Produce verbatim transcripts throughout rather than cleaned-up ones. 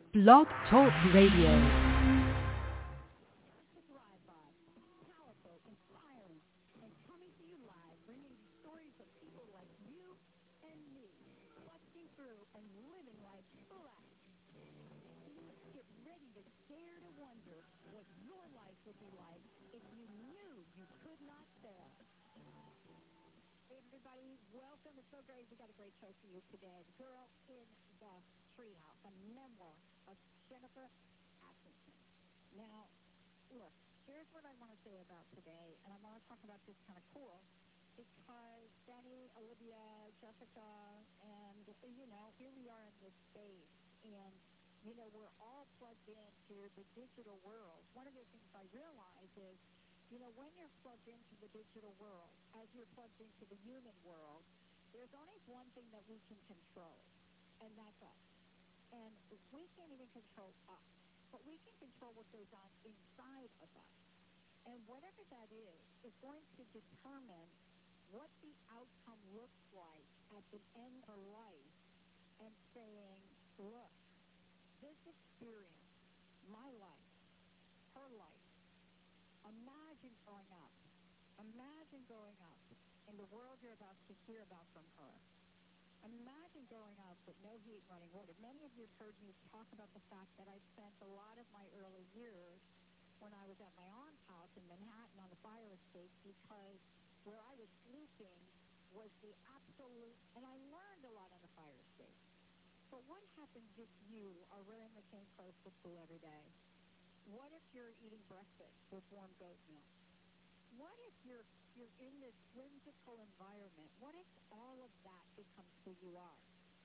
Blog Talk Radio. Welcome. It's so great. We got a great show for you today. The Girl in the Treehouse, a memoir of Jennifer Atkinson. Now, look, here's what I want to say about today, and I want to talk about this kind of cool because Danny, Olivia, Jessica, and, you know, here we are in this space, and, you know, we're all plugged into the digital world. One of the things I realize is, you know, when you're plugged into the digital world, as you're plugged into the human world, there's only one thing that we can control, and that's us. And we can't even control us, but we can control what goes on inside of us. And whatever that is, is going to determine what the outcome looks like at the end of life and saying, look, this experience, my life, her life, imagine growing up. Imagine growing up in the world you're about to hear about from her. Imagine growing up with no heat and running water. Many of you have heard me talk about the fact that I spent a lot of my early years when I was at my aunt's house in Manhattan on the fire estate because where I was sleeping was the absolute, and I learned a lot on the fire estate. But what happens if you are wearing the same clothes to school every day? What if you're eating breakfast with warm goat milk? What if you're you're in this whimsical environment? What if all of that becomes who you are?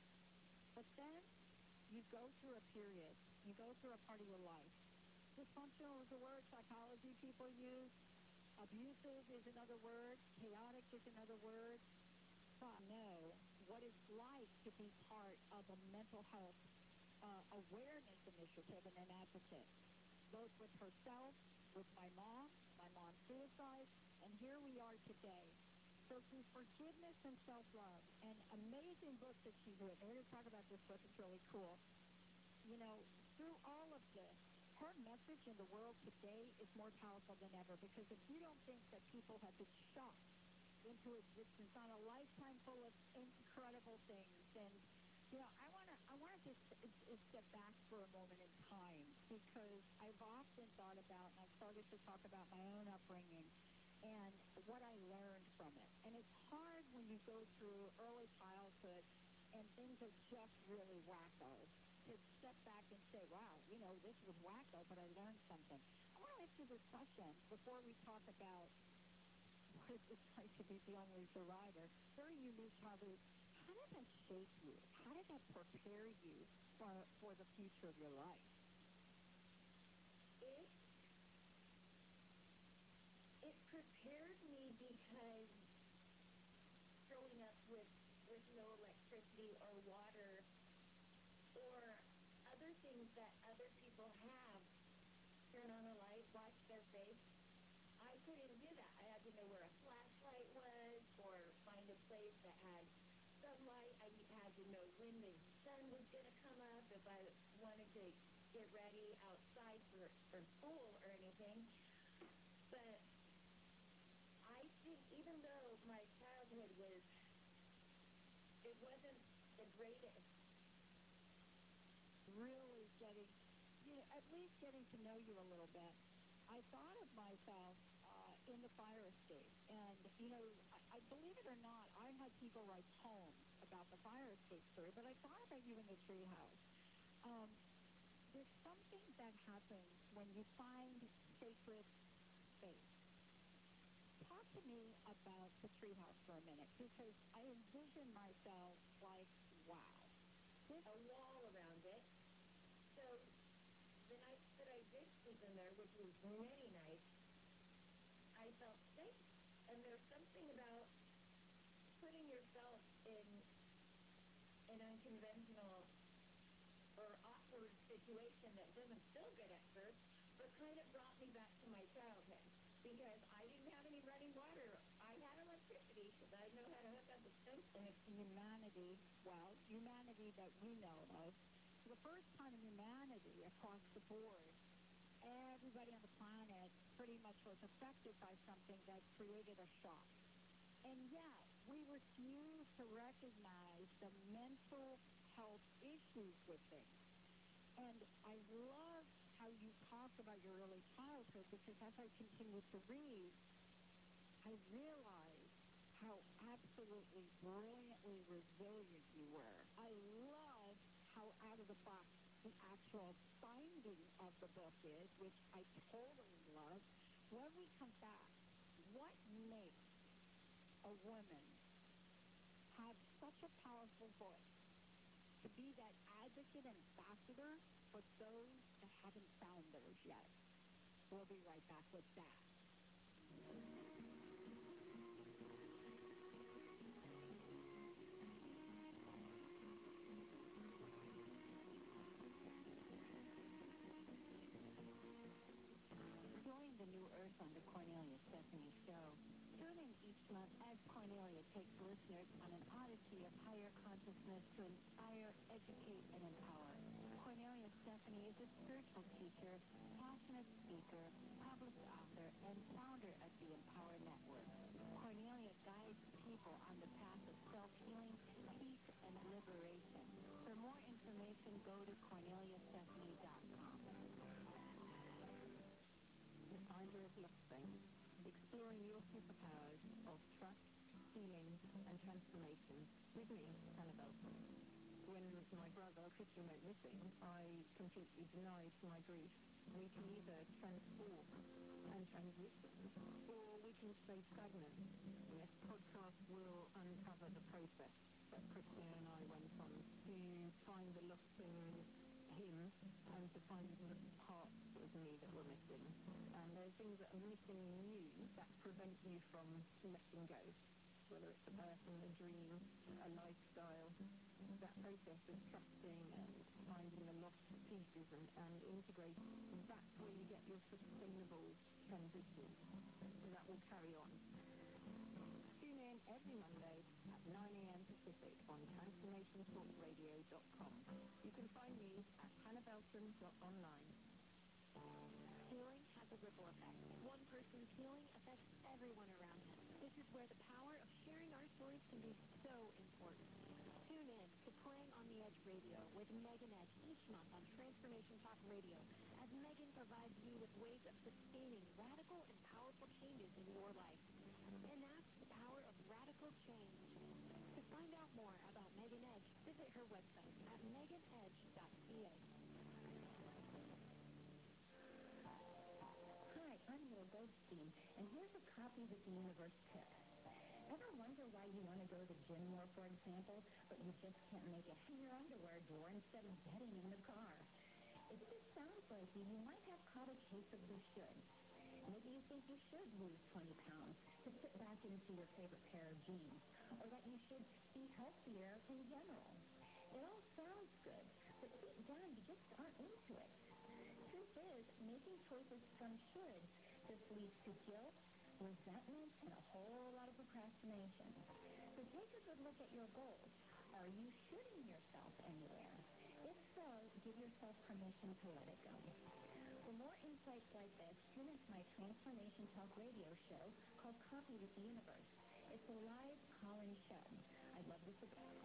But then you go through a period, you go through a part of your life. Dysfunctional is a word psychology people use. Abusive is another word. Chaotic is another word. So I know what it's like to be part of a mental health uh, awareness initiative and an advocate, both with herself, with my mom, my mom's suicide, and here we are today. So through forgiveness and self-love, and amazing book that she's written, we're going to talk about this book, it's really cool. You know, through all of this, her message in the world today is more powerful than ever, because if you don't think that people have been shocked into existence on a lifetime full of incredible things, and you know, I want to I want to just uh, step back for a moment in time, because I've often thought about, and I've started to talk about my own upbringing and what I learned from it. And it's hard when you go through early childhood and things are just really wacko to step back and say, wow, you know, this was wacko, but I learned something. I want to ask you this question before we talk about what it's like to be the only survivor. Very unique childhood. How did that shape you? How did that prepare you for for the future of your life? It it prepared me because growing up with with no electricity or water or other things that other people have, turn on a light, watch their face, I couldn't do that. I had to know where a flashlight was or find a place that had sunlight. I had to know when the sun was going to come up if I wanted to get ready outside for, for school or anything. But I think even though my childhood was, it wasn't the greatest. Really getting, you know, at least getting to know you a little bit. I thought of myself uh, in the fire escape, and you know, I, I believe it or not, I had people write poems about the fire escape story, but I thought about you in the treehouse. Um, there's something that happens when you find sacred space. Talk to me about the treehouse for a minute, because I envision myself like, wow, this A wall around it. So the nights that I did sleep in there, which was many nights, I felt safe. And there's something about putting yourself in an unconventional or awkward situation that doesn't feel good at first, but kind of brought me back to my childhood. Because I didn't have any running water. I had electricity because I know how to hook up a stove. and humanity, well, humanity that we know of, for the first time in humanity, across the board. Everybody on the planet pretty much was affected by something that created a shock. And yet, we refuse to recognize the mental health issues with things. And I love how you talk about your early childhood, because as I continue to read, I realize how absolutely brilliantly resilient you were. I love how out of the box the actual binding of the book is, which I totally love. When we come back, what makes a woman have such a powerful voice to be that advocate and ambassador for those that haven't found theirs yet? We'll be right back with that. Join the new Earth on the Cornelia Stephanie Show. Tune in each month as Cornelia takes listeners on an odyssey of higher consciousness to inspire, educate, and empower. Cornelia Stephanie is a spiritual teacher, passionate speaker, published author, and founder of the Empower Network. Cornelia guides people on the path of self-healing, peace, and liberation. For more information, go to cornelia stephanie dot com. The Finder of Love, exploring your superpowers of trust, healing, and transformation with me, Hannah Belton. When my brother Christian went missing, I completely denied my grief. We can either transform and transition, or we can stay stagnant. And this podcast will uncover the process that Christian and I went on to find the lost in him and to find the parts of me that were missing. And there's things that are missing in you that prevent you from letting go, whether it's a person, a dream, a lifestyle. That process of trusting and finding the lost pieces and, and integrating, that's where you get your sustainable transition. And that will carry on. Tune in every Monday at nine a.m. Pacific on transformation talk radio dot com. You can find me at hannah belton dot online. Healing has a ripple effect. One person's healing affects everyone around them. This is where the power of sharing our stories can be so important. Tune in to Playing on the Edge Radio with Megan Edge each month on Transformation Talk Radio, as Megan provides you with ways of sustaining radical and powerful changes in your life. And that's the power of radical change. To find out more about Megan Edge, visit her website at megan edge dot c a. Hi, I'm Will Goldstein, and here's a copy of the Universe Tip. Ever wonder why you want to go to the gym more, for example, but you just can't make it in your underwear drawer instead of getting in the car? If this sounds like you, you might have caught a case of the should. Maybe you think you should lose twenty pounds to fit back into your favorite pair of jeans, or that you should be healthier in general. It all sounds good, but deep down you just aren't into it. Truth is, making choices from shoulds just leads to guilt, resentment, and a whole lot of procrastination. So take a good look at your goals. Are you shoulding yourself anywhere? If so, give yourself permission to let it go. For more insights like this, tune into my Transformation Talk radio show called Copy with the Universe. It's a live call-in show. I'd love to support.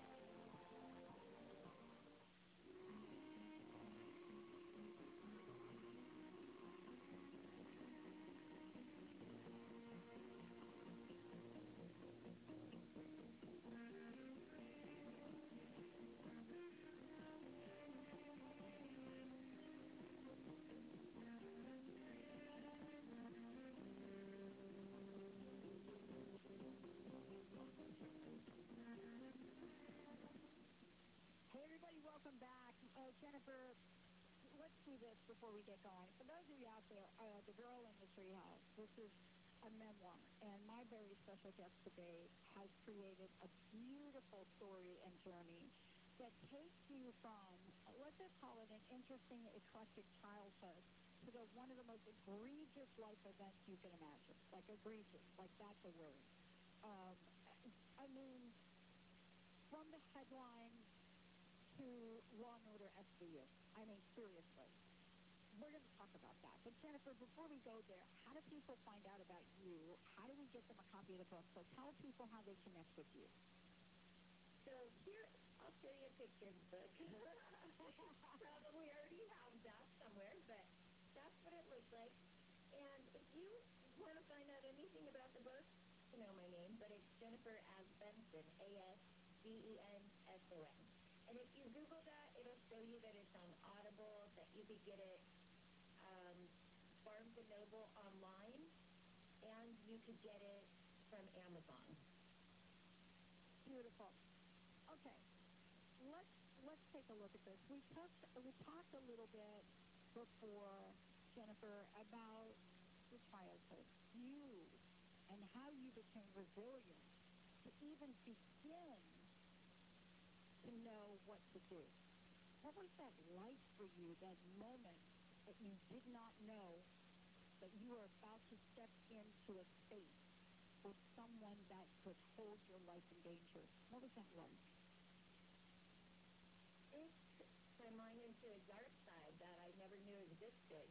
Welcome back. Uh, Jennifer, let's do this before we get going. For those of you out there, uh, The Girl in the Treehouse, this is a memoir, and my very special guest today has created a beautiful story and journey that takes you from, let's just call it an interesting, eclectic childhood, to the, one of the most egregious life events you can imagine. Like egregious, like that's a word. Um, I mean, from the headlines to Law and Order S V U. I mean, seriously. we're going to talk about that. But Jennifer, before we go there, how do people find out about you? How do we get them a copy of the book? So tell people how they connect with you. So here, I'll show you a picture of the book. Probably already have that somewhere, but that's what it looks like. And if you want to find out anything about the book, you know my name, but it's Jennifer Asbenson, A S B E N S O N. And if you Google that, it'll show you that it's on Audible, that you could get it um, Barnes and Noble online, and you could get it from Amazon. Beautiful. Okay, let's let's take a look at this. We talked we talked a little bit before, Jennifer, about your childhood, you, and how you became resilient to even begin to know what to do. What was that like for you, that moment that you did not know that you were about to step into a space with someone that could hold your life in danger? What was that like? It took my mind into a dark side that I never knew existed.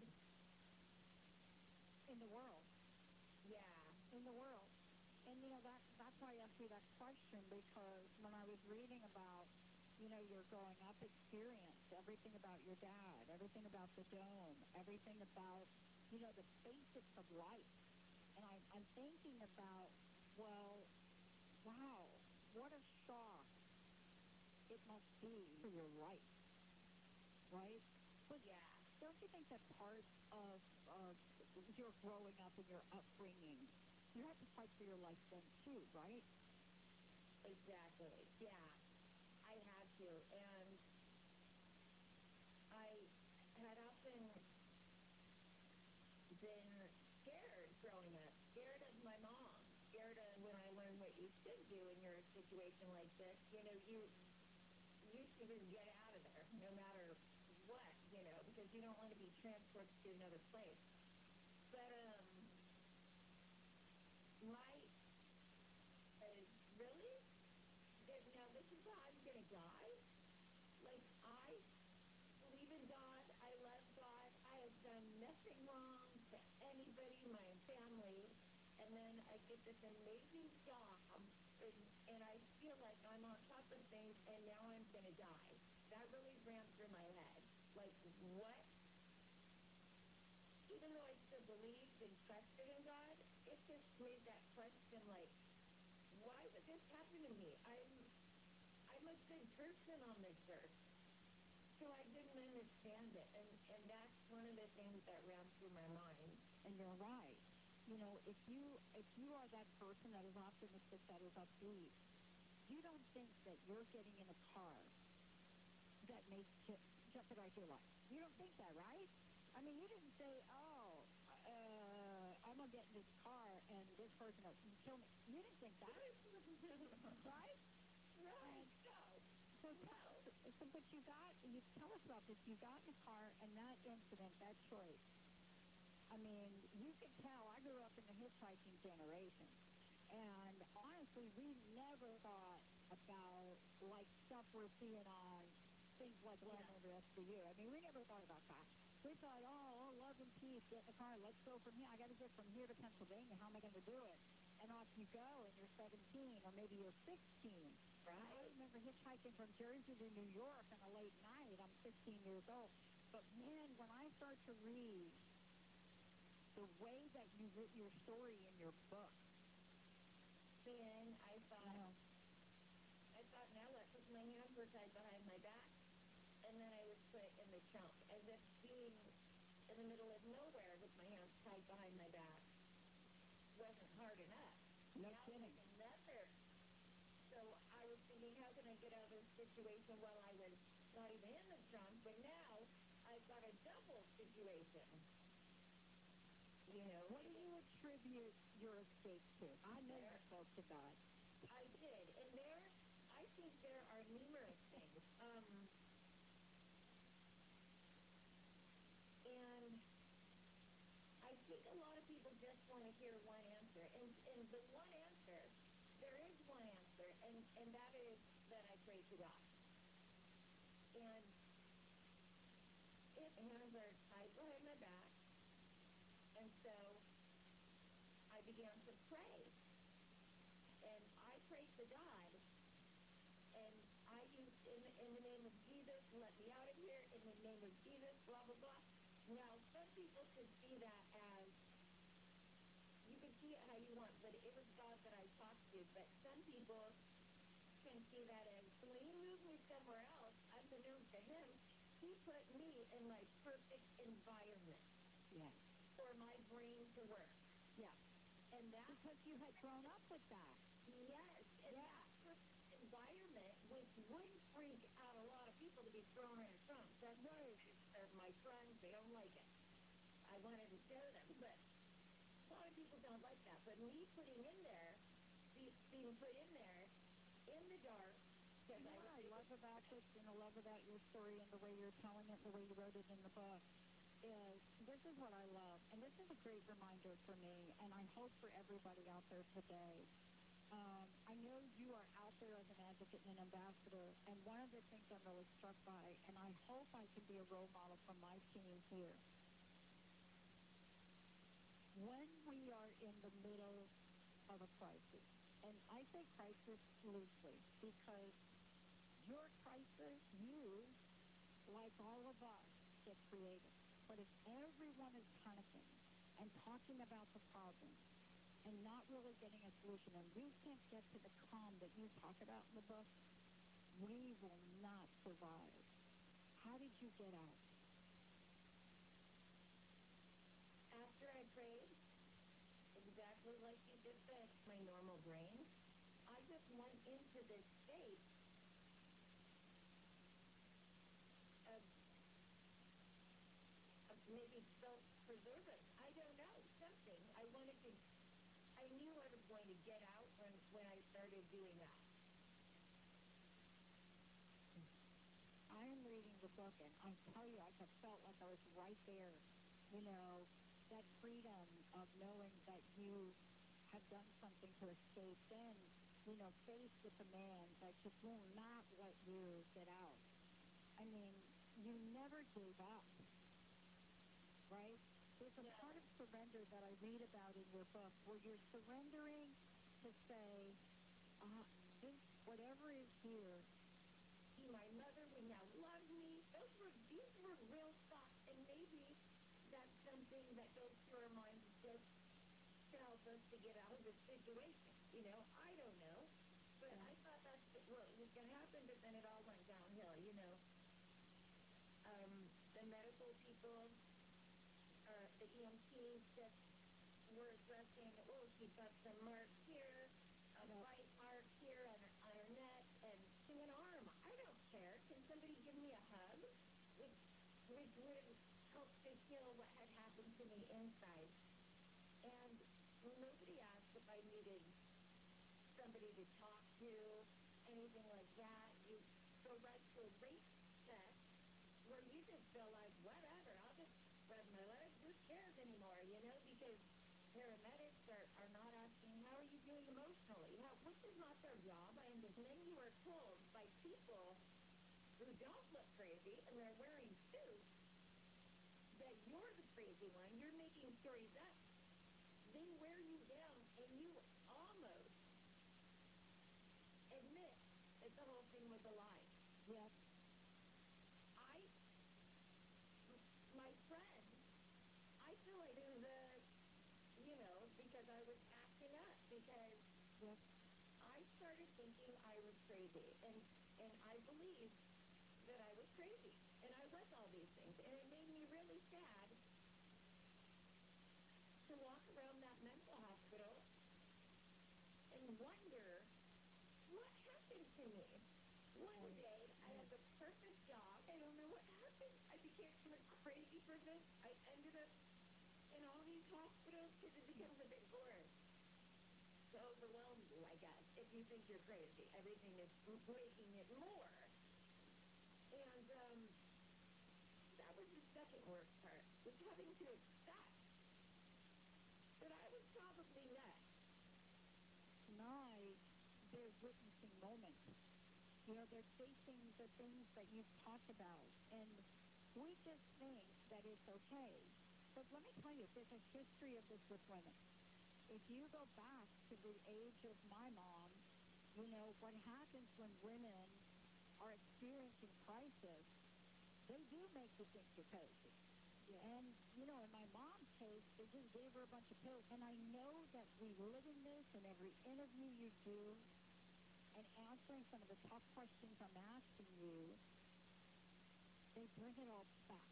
In the world. Yeah. In the world. And, you know, that that's why I asked you that question, because when I was reading about, you know, your growing up experience, everything about your dad, everything about the dome, everything about, you know, the basics of life. And I, I'm thinking about, well, wow, what a shock it must be for your life, right? But Yeah. don't you think that part of, of your growing up and your upbringing, you had to fight for your life then too, right? Exactly. Yeah. I had to. And I had often been scared growing up, scared of my mom, scared of when I learned what you should do in your situation like this. You know, you you should just get out of there, no matter what, you know, because you don't want to be transported to another place. But um, my uh, really, that now this is how I'm gonna die. Like, I believe in God. I love God. I have done nothing wrong to anybody, my family, and then I get this amazing job, and, and I feel like I'm on top of things, and now I'm gonna die. That really ran through my head. Like, what? Even though I still believed and trusted in God, it just made that question like, why would this happen to me? I'm I'm a good person on this earth. So I didn't understand it. And, and that's one of the things that ran through my mind. And you're right. You know, if you if you are that person that is optimistic, that is upbeat, you don't think that you're getting in a car that makes it jeopardize your life. You don't think that, right? I mean, you didn't say, oh, uh, I'm going to get in this car and this person will kill me. You didn't think that, right? Right. And No. so, tell, so, but you got, you tell us about this. You got in a car, and that incident, that choice. I mean, you could tell. I grew up in the hitchhiking generation, and honestly, we never thought about like stuff we're seeing on things like Love Yeah. Never Ends for You. I mean, we never thought about that. We thought, oh, oh, love and peace, get in the car, let's go from here. I got to get from here to Pennsylvania. How am I going to do it? And off you go, and you're seventeen, or maybe you're sixteen. Right. I remember hitchhiking from Jersey to New York on a late night. I'm fifteen years old. But man, when I start to read the way that you wrote your story in your book, Then I thought, you know, I thought, now what? Because my hands were tied behind my back, and then I was put in the trunk, as if being in the middle of nowhere with my hands tied behind my back wasn't hard enough. no Now kidding. there's another. So I was thinking, how can I get out of this situation while I was not even in the trunk? But now I've got a double situation. You know, What do you attribute your escape to? I know you spoke to God. I did, and there, I think there are numerous things. Um, and I think a lot of people just want to hear one answer, and and the one answer, there is one answer, and and that is that I pray to God. And if hands are tied behind And so I began to pray. And I prayed to God. And I used, in, in the name of Jesus, let me out of here. In the name of Jesus, blah, blah, blah. Now, some people could see that as, you can see it how you want, but it was God that I talked to. But some people can see that as, when he moved me somewhere else, unbeknown to him, he put me in my perfect environment. Yes. For my brain to work. Yes. And that, because you had grown up with that. Yes. And yeah. that perfect environment, which would freak out a lot of people to be thrown in a trunk. That's right. As my friends, they don't like it. I wanted to show them, but a lot of people don't like that. But me putting in there, be, being put in there, in the dark, because yeah, I, I love about this, and I love about your story and the way you're telling it, the way you wrote it in the book, is this is what I love, and this is a great reminder for me, and I hope for everybody out there today. Um, I know you are out there as an advocate and an ambassador, and one of the things I'm really struck by, and I hope I can be a role model for my team here, when we are in the middle of a crisis, and I say crisis loosely, because your crisis, you, like all of us, get creative. But if everyone is panicking and talking about the problem and not really getting a solution, and we can't get to the calm that you talk about in the book, we will not survive. How did you get out? After I prayed, exactly like you just said, my normal brain, I just went into this state of, of maybe self-preserving. I don't know, something. I wanted to, I knew I was going to get out when, when I started doing that. I am reading the book, and I tell you, I have felt like I was right there, you know, that freedom of knowing that you have done something to escape, then, you know, faced with a man that just will not let you get out. I mean, you never gave up, right? There's a Yeah. part of surrender that I read about in your book where you're surrendering to say, uh, this, whatever is here, my mother would now love me. Those were, these were real thoughts, and maybe that's something that goes through our minds just to help us to get out of this situation. You know, I don't know, but yeah. I thought that's what was going to happen, but then it all went downhill, you know. Um, the medical people, or the E M Ts just were addressing, oh, she's got some marks here, a no. bite mark here on her, on her neck, and an arm. I don't care. Can somebody give me a hug? Which, which would help to heal what had happened to me inside. And nobody asked if I needed somebody to talk to, anything like that. You go right to a race test where you just feel like, whatever, I'll just spread my legs. Who cares anymore, you know, because paramedics are, are not asking, how are you doing emotionally? How, which is not their job. I understand. Then you are told by people who don't look crazy and they're wearing suits that you're the crazy one. You're making stories up. They wear you down, and you almost admit that the whole thing was a lie. Yep. I, my friend, I feel like it was a, you know, because I was acting up, because Yep. I started thinking I was crazy, and, and I believed that I was crazy, and I was all these things, and it made me really sad to walk around that mental hospital and wonder what happened to me. One day, I had the perfect job. I don't know what happened. I became a crazy person. I ended up in all these hospitals because it becomes a bit boring. To overwhelm you, I guess, if you think you're crazy. Everything is making it more. And um, that was the second worst part, was having to accept that I was probably nuts. Tonight, they're witnessing moments. You know, they're facing the things that you've talked about. And we just think that it's okay. but let me tell you, there's a history of this with women. If you go back to the age of my mom, you know, what happens when women are experiencing crisis, they do make you think you're crazy. Yeah. And, you know, in my mom's case, they just gave her a bunch of pills. And I know that we live in this in every interview you do, and answering some of the tough questions I'm asking you, they bring it all back.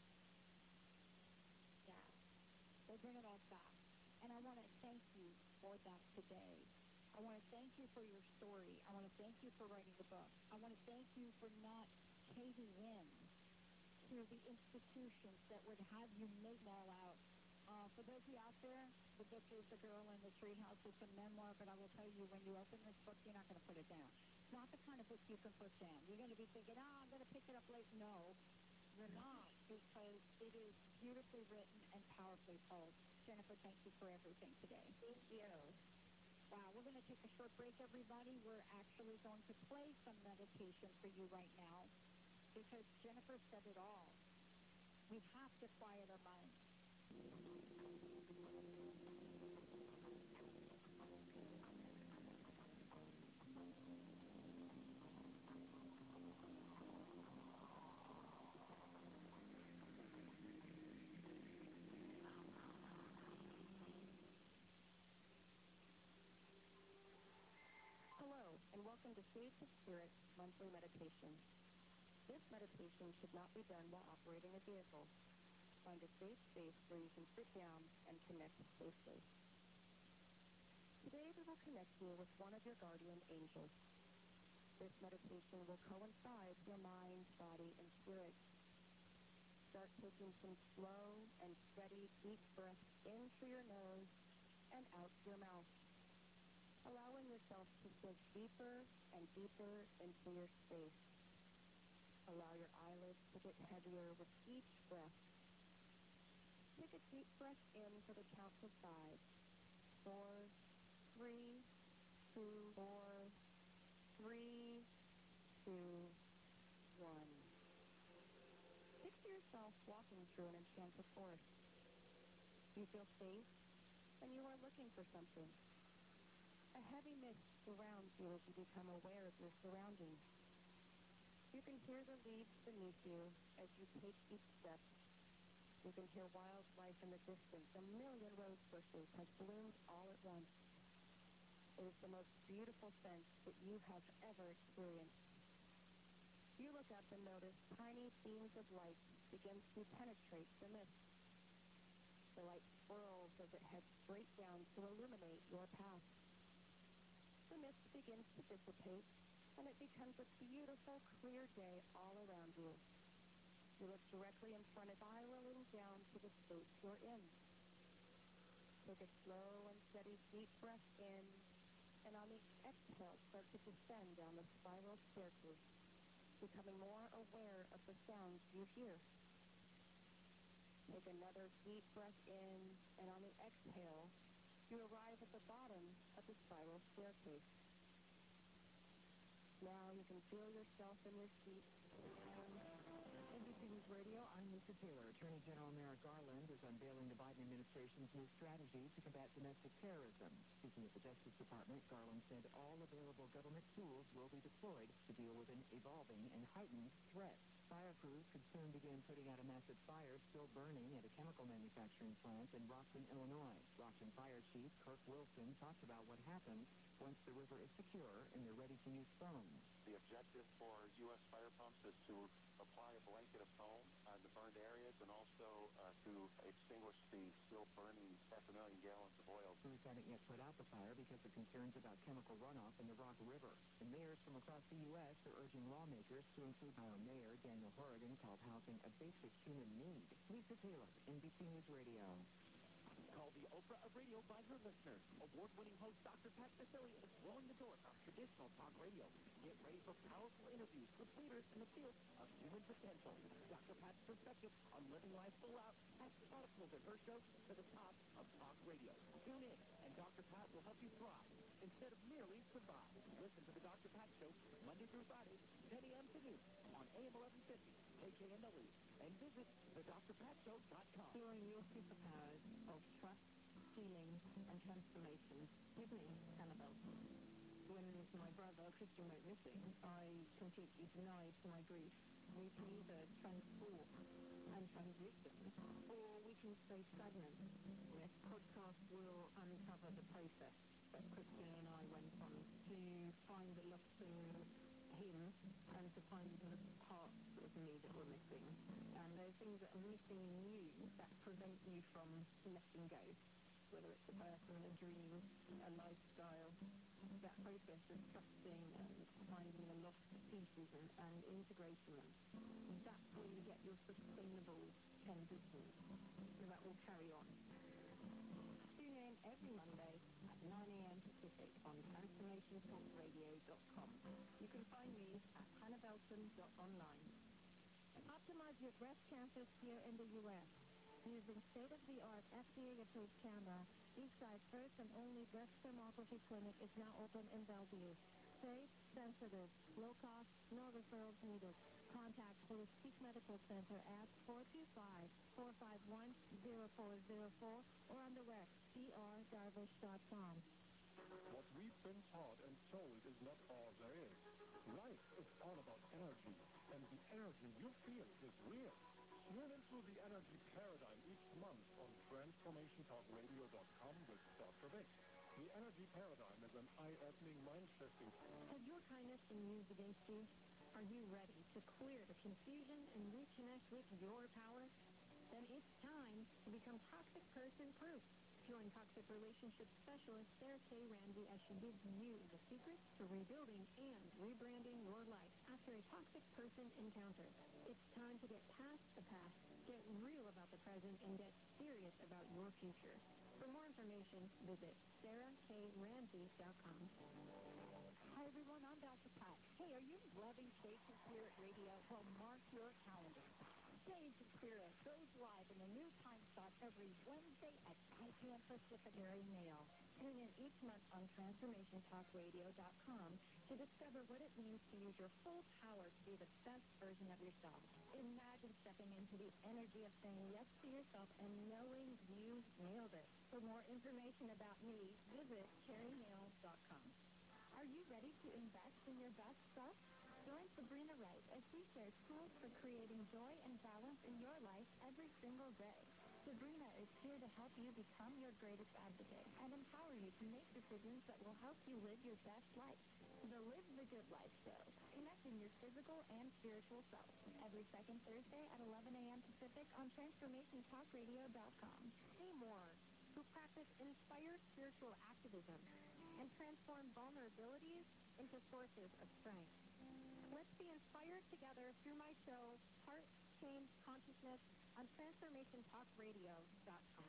Yeah. They bring it all back. And I want to thank you for that today. I want to thank you for your story. I want to thank you for writing the book. I want to thank you for not caving in to the institutions that would have you make them all out. Uh, for those of you out there, the book is The Girl in the Treehouse. It's a memoir, but I will tell you, when you open this book, you're not going to put it down. It's not the kind of book you can put down. You're going to be thinking, oh, I'm going to pick it up late. No, you're not, because it is beautifully written and powerfully told. Jennifer, thank you for everything today. Thank you. Wow, we're going to take a short break, everybody. We're actually going to play some meditation for you right now, because Jennifer said it all. We have to quiet our minds. Hello, and welcome to Shades of Spirit Monthly Meditation. This meditation should not be done while operating a vehicle. Find a safe space where you can sit down and connect safely. Today we will connect you with one of your guardian angels. This meditation will coincide your mind, body, and spirit. Start taking some slow and steady deep breaths in through your nose and out through your mouth, allowing yourself to sink deeper and deeper into your space. Allow your eyelids to get heavier with each breath. Take a deep breath in for the count of five. Four, three, two, four, three, two, one. Picture yourself walking through an enchanted forest. You feel safe, and you are looking for something. A heavy mist surrounds you as you become aware of your surroundings. You can hear the leaves beneath you as you take each step. You can hear wildlife in the distance. A million rose bushes have bloomed all at once. It is the most beautiful sense that you have ever experienced. You look up and notice tiny beams of light begin to penetrate the mist. The light swirls as it heads straight down to illuminate your path. The mist begins to dissipate, and it becomes a beautiful, clear day all around you. You look directly in front of, spiraling down to the space you're in. Take a slow and steady deep breath in, and on the exhale, start to descend down the spiral staircase, becoming more aware of the sounds you hear. Take another deep breath in, and on the exhale, you arrive at the bottom of the spiral staircase. Now you can feel yourself in your seat. N B C News Radio, I'm Lisa Taylor. Attorney General Merrick Garland is unveiling the Biden administration's new strategy to combat domestic terrorism. Speaking at the Justice Department, Garland said all available government tools will be deployed to deal with an evolving and heightened threat. Fire crews could soon begin putting out a massive fire still burning at a chemical manufacturing plant in Rockton, Illinois. Rockton Fire Chief Kirk Wilson talked about what happens once the river is secure and they're ready to use foam. The objective for U S fire pumps is to apply a blanket of foam on the burned areas and also uh, to extinguish the still burning half a million gallons of oil. Crews haven't yet put out the fire because of concerns about chemical runoff in the Rock River. And mayors from across the U S are urging lawmakers to include Ohio Mayor Daniel Horrigan called housing a basic human need. Lisa Taylor, N B C News Radio. Call the Oprah of radio by her listeners. Award-winning host Doctor Pat Baccili is blowing the doors off traditional talk radio. Get ready for powerful interviews with leaders in the field of human potential. Doctor Pat's perspective on living life full out has catapulted her show to the top of talk radio. Tune in, and Doctor Pat will help you thrive instead of merely survive. Listen to the Doctor Pat Show Monday through Friday, ten a.m. to noon on A M eleven fifty, K K N W, and visit the dr pat show dot com. Exploring your superpowers of trust, healing, and transformation with me, Hannah Belton. When my brother, Christian, went missing, I completely denied my grief. We can either transform and transition, or we can stay stagnant. This podcast will uncover the process that Christian and I went on to find the lost in him and to find the parts of me that were missing. And there are things that are missing in you that prevent you from letting go, whether it's a person, a dream, a lifestyle. That process of trusting and finding the lost pieces and, and integrating them, that's where you get your sustainable transition. So that will carry on. Tune in every Monday at nine a.m. Pacific on transformation talk radio dot com. You can find me at hannah belton dot online. Optimize your breast cancer here in the U S using state-of-the-art F D A-approved camera. Eastside's first and only breast thermography clinic is now open in Bellevue. Safe, sensitive, low cost, no referrals needed. Contact Blue Peak Medical Center at four two five, four five one, zero four zero four or on the web, d r darvish dot com. What we've been taught and told is not all there is. Life is all about energy, and the energy you feel is real. Tune into the Energy Paradigm each month on transformation talk radio dot com with Doctor Vic. The Energy Paradigm is an eye-opening, mind-shifting... Has your kindness been used against you? Are you ready to clear the confusion and reconnect with your power? Then it's time to become toxic person proof. Join toxic relationship specialist Sarah K. Ramsey as she gives you the secrets to rebuilding and rebranding your life after a toxic person encounter. It's time to get past the past, get real about the present, and get serious about your future. For more information, visit sarah k ramsey dot com. Hi everyone, I'm Doctor Pat. Hey, are you loving Stage and Spirit Radio? Well, mark your calendar. Stage and Spirit goes live in a new time slot every Wednesday at nine p.m. Pacific Area Mail. Tune in each month on transformation talk radio dot com to discover what it means to use your full power to be the best version of yourself. Imagine stepping into the energy of saying yes to yourself and knowing you nailed it. For more information about me, visit cherry mail dot com. Are you ready to invest in your best self? Join Sabrina Wright as she shares tools for creating joy and balance in your life every single day. Sabrina is here to help you become your greatest advocate and empower you to make decisions that will help you live your best life. The Live the Good Life Show, connecting your physical and spiritual self. Every second Thursday at eleven a.m. Pacific on transformation talk radio dot com. Seymour, who practice inspired spiritual activism and transform vulnerabilities into sources of strength. Let's be inspired together through my show, Heart Change Consciousness, on transformation talk radio dot com.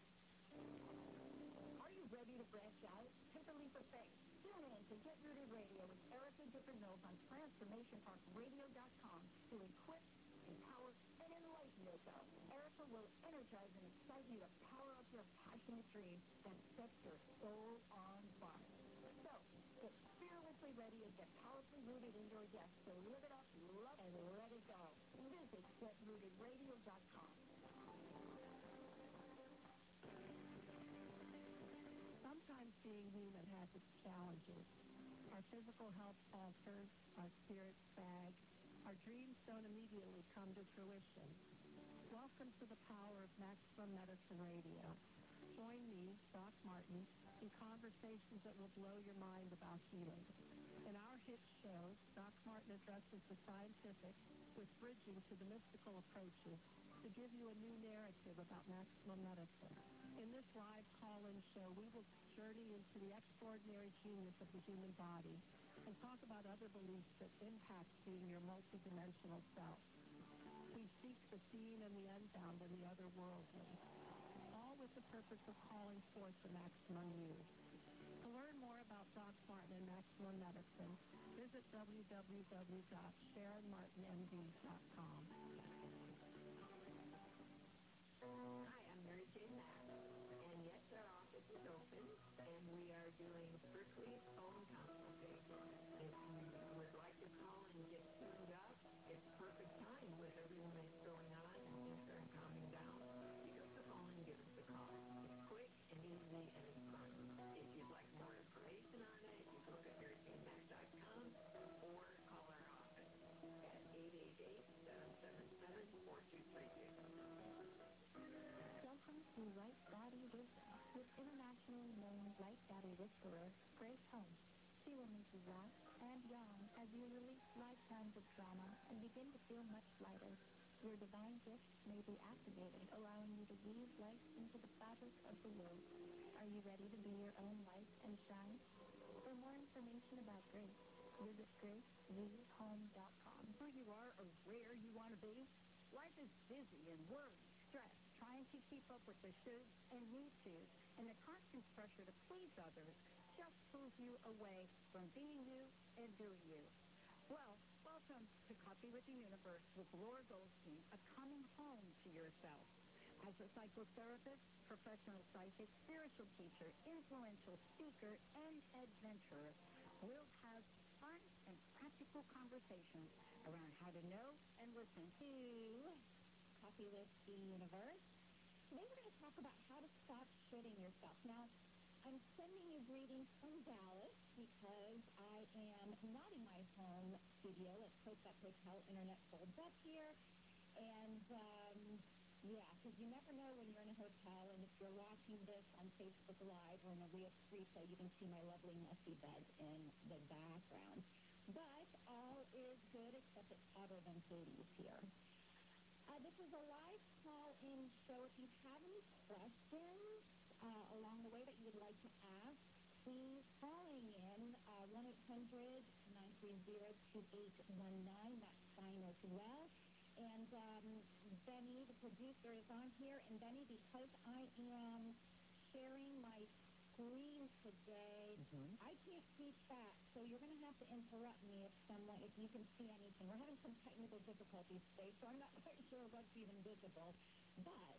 Are you ready to branch out? Take a leap of faith. Tune in to Get Rooted Radio with Erica Different-Mills on transformation talk radio dot com to equip, empower, and enlighten yourself. Erica will energize and excite you to power up your passionate dreams and set your soul on fire. So, get fearlessly ready and get powerfully rooted in your yes. So live it up, love, and let it go. Visit get rooted radio dot com. Sometimes being human has its challenges. Our physical health falters, our spirits sag, our dreams don't immediately come to fruition. Welcome to the power of Maximum Medicine Radio. Join me, Doc Martin, in conversations that will blow your mind about healing. In our hit show, Doc Martin addresses the scientific with bridging to the mystical approaches to give you a new narrative about maximum medicine. In this live call-in show, we will journey into the extraordinary genius of the human body and talk about other beliefs that impact being your multidimensional self. We seek the seen and the unfound and the otherworldly, all with the purpose of calling forth the maximum you. To learn more about Doc Martin and Maximum Medicine, visit w w w dot sharon martin m d dot com. Hi, I'm Mary Jane Mack, and yes, our office is open, and we are doing strictly phone consultations. If you would like to call and get tuned up, it's perfect time with everything that's going on and things are calming down. With internationally known light daddy whisperer, Grace Holmes, she will make you laugh and yawn as you release lifetimes of trauma and begin to feel much lighter. Your divine gifts may be activated, allowing you to weave life into the fabric of the world. Are you ready to be your own light and shine? For more information about Grace, visit grace v home dot com. Who you are or where you want to be? Life is busy and worry, stress, trying to keep up with the shoulds and need tos, and the constant pressure to please others just pulls you away from being you and doing you. Well, welcome to Coffee with the Universe with Laura Goldstein, a coming home to yourself. As a psychotherapist, professional psychic, spiritual teacher, influential speaker, and adventurer, we'll have fun and practical conversations around how to know and listen to Coffee with the Universe. Today we're going to talk about how to stop shitting yourself. Now, I'm sending you greetings from Dallas because I am not in my home studio. Let's hope that hotel internet holds up here. And, um, yeah, because you never know when you're in a hotel, and if you're watching this on Facebook Live or in a real replay, you can see my lovely messy bed in the background. But all is good except it's hotter than Hades here. Uh, this is a live call-in show. If you have any questions uh, along the way that you would like to ask, please calling in uh, one eight hundred nine three zero two eight one nine. That's fine as well. And um, Benny, the producer, is on here. And Benny, because I am sharing my screen today, mm-hmm. I can't see chat, so you're going to have to interrupt me if someone, if you can see anything. We're having some technical difficulties today, so I'm not quite sure what's even visible. But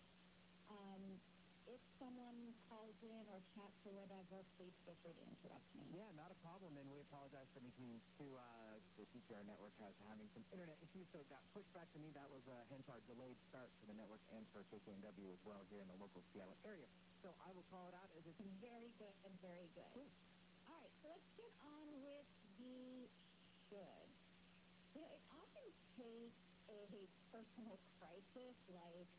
um, if someone calls in or chats or whatever, please feel free to interrupt me. Yeah, not a problem, and we apologize for the to uh, the T C R network has having some internet issues, so it got pushed back to me. That was uh, hence our delayed start for the network and for K K N W as well here in the local Seattle area. So I will call it out as it's very good and very good. Cool. All right, so let's get on with the should. You know, it often takes a personal crisis like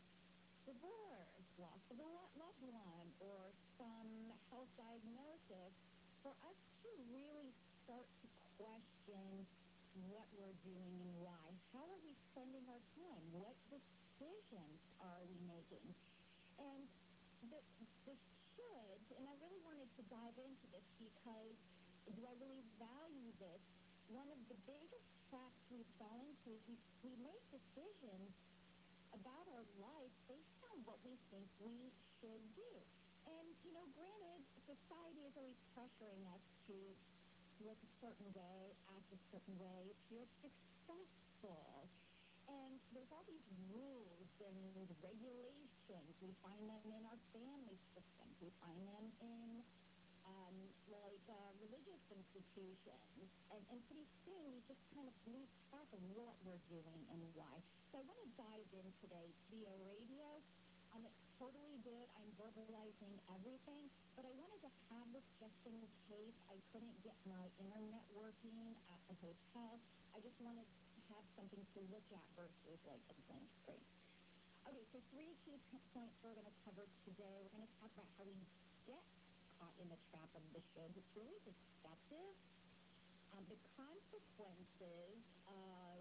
divorce, loss of a loved one, or some health diagnosis for us to really start to question what we're doing and why. How are we spending our time? What decisions are we making? And the, the should, and I really wanted to dive into this because do I really value this? One of the biggest traps we fall into is we, we make decisions about our life based on what we think we should do. And, you know, granted, society is always pressuring us to look a certain way, act a certain way, feel successful. And there's all these rules and regulations. We find them in our family systems. We find them in Um, like uh, religious institutions, and, and pretty soon we just kind of lose track of what we're doing and why. So I want to dive in today via radio. Um, it's totally good. I'm verbalizing everything, but I wanted to have this just in case I couldn't get my internet working at the hotel. I just wanted to have something to look at versus like a blank screen. Okay, so three key points we're going to cover today. We're going to talk about how we get caught in the trap of the should. It's really deceptive. Um, the consequences of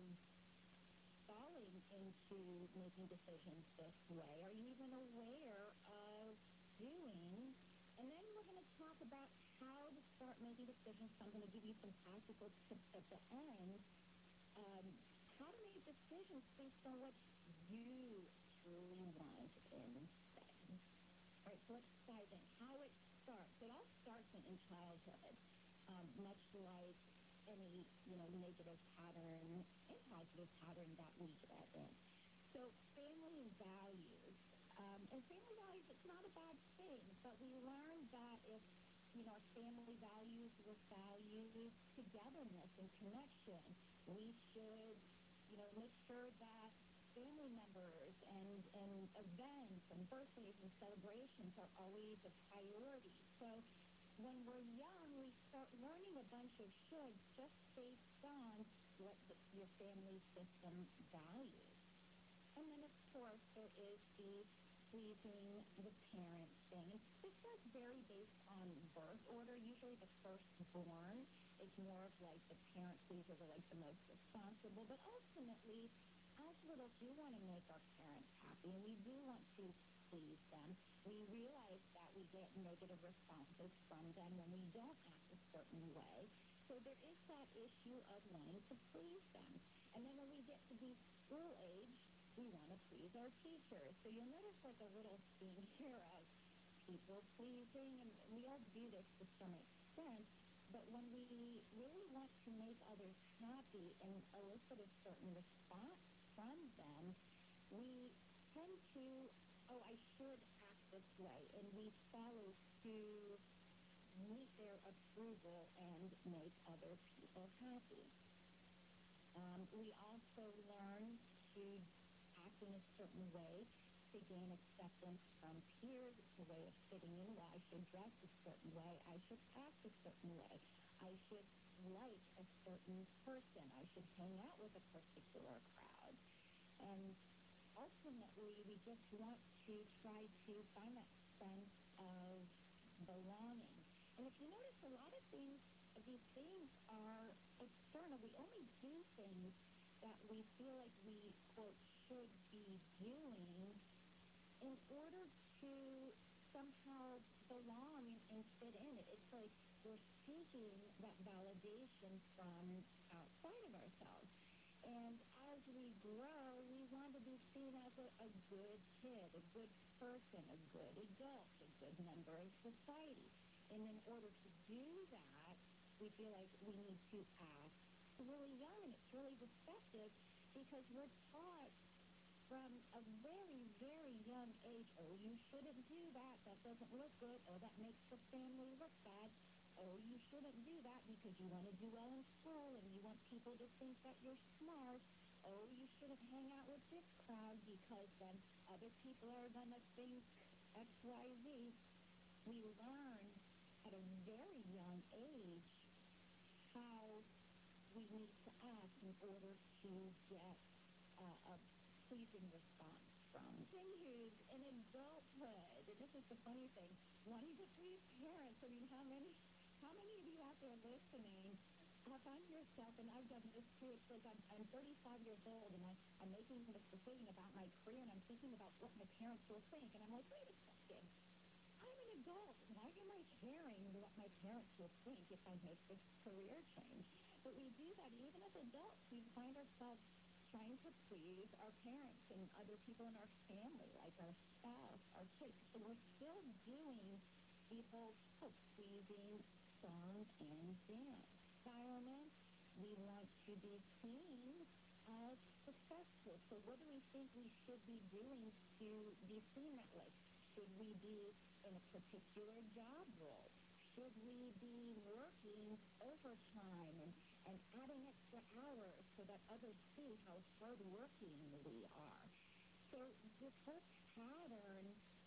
falling into making decisions this way. Are you even aware of doing? And then we're going to talk about how to start making decisions. So I'm going to give you some practical tips at the end. Um, how to make decisions based on what you truly want instead. All right, so let's dive in. How it starts. It all starts in, in childhood, um, much like any, you know, negative pattern and positive pattern that we get in. So family values. Um, and family values, it's not a bad thing, but we learn that if, you know, our family values were values togetherness and connection, we should, you know, make sure that family members and, and events and birthdays and celebrations are always a priority. So when we're young, we start learning a bunch of shoulds just based on what the, your family system values. And then, of course, there is the pleasing the parent thing. This is very based on birth order. Usually the firstborn is more of like the parent pleaser, or like the most responsible. But ultimately, as littles, we want to make our parents happy, and we do want to please them. We realize that we get negative responses from them when we don't act a certain way. So there is that issue of wanting to please them. And then when we get to be school age, we want to please our teachers. So you'll notice like a little theme here of people pleasing, and we all do this to some extent. But when we really want to make others happy and elicit a certain response from them, we tend to, oh, I should act this way, and we follow to meet their approval and make other people happy. Um, we also learn to act in a certain way to gain acceptance from peers. It's a way of fitting in. Well, I should dress a certain way. I should act a certain way. I should like a certain person. I should hang out with a particular crowd. And ultimately, we just want to try to find that sense of belonging. And if you notice, a lot of things, these things are external. We only do things that we feel like we, quote, should be doing in order to somehow belong and, and fit in. It's like we're seeking that validation from outside of ourselves. And as we grow, we want to be seen as a, a good kid, a good person, a good adult, a good member of society. And in order to do that, we feel like we need to act really young, and it's really deceptive because we're taught from a very, very young age, oh, you shouldn't do that, that doesn't look good, oh, that makes the family look bad, oh, you shouldn't do that because you want to do well in school and you want people to think that you're smart, oh, you shouldn't hang out with this crowd because then other people are going to think X, Y, Z. We learn at a very young age how we need to act in order to get uh, a pleasing response from. Continues in adulthood, and this is the funny thing, wanting to please parents. I mean, how many, how many of you out there listening have found yourself, and I've done this too, it's like I'm, I'm thirty-five years old, and I, I'm making this decision about my career, and I'm thinking about what my parents will think, and I'm like, wait a second, I'm an adult. Why am I caring what my parents will think if I make this career change? But we do that even as adults. We find ourselves trying to please our parents and other people in our family, like our spouse, our kids. So we're still doing the whole pleasing song and dance. Environment, we want to be seen as successful. So what do we think we should be doing to be seen that way? Should we be in a particular job role? Should we be working overtime and, and adding extra hours so that others see how hardworking we are? So this whole pattern,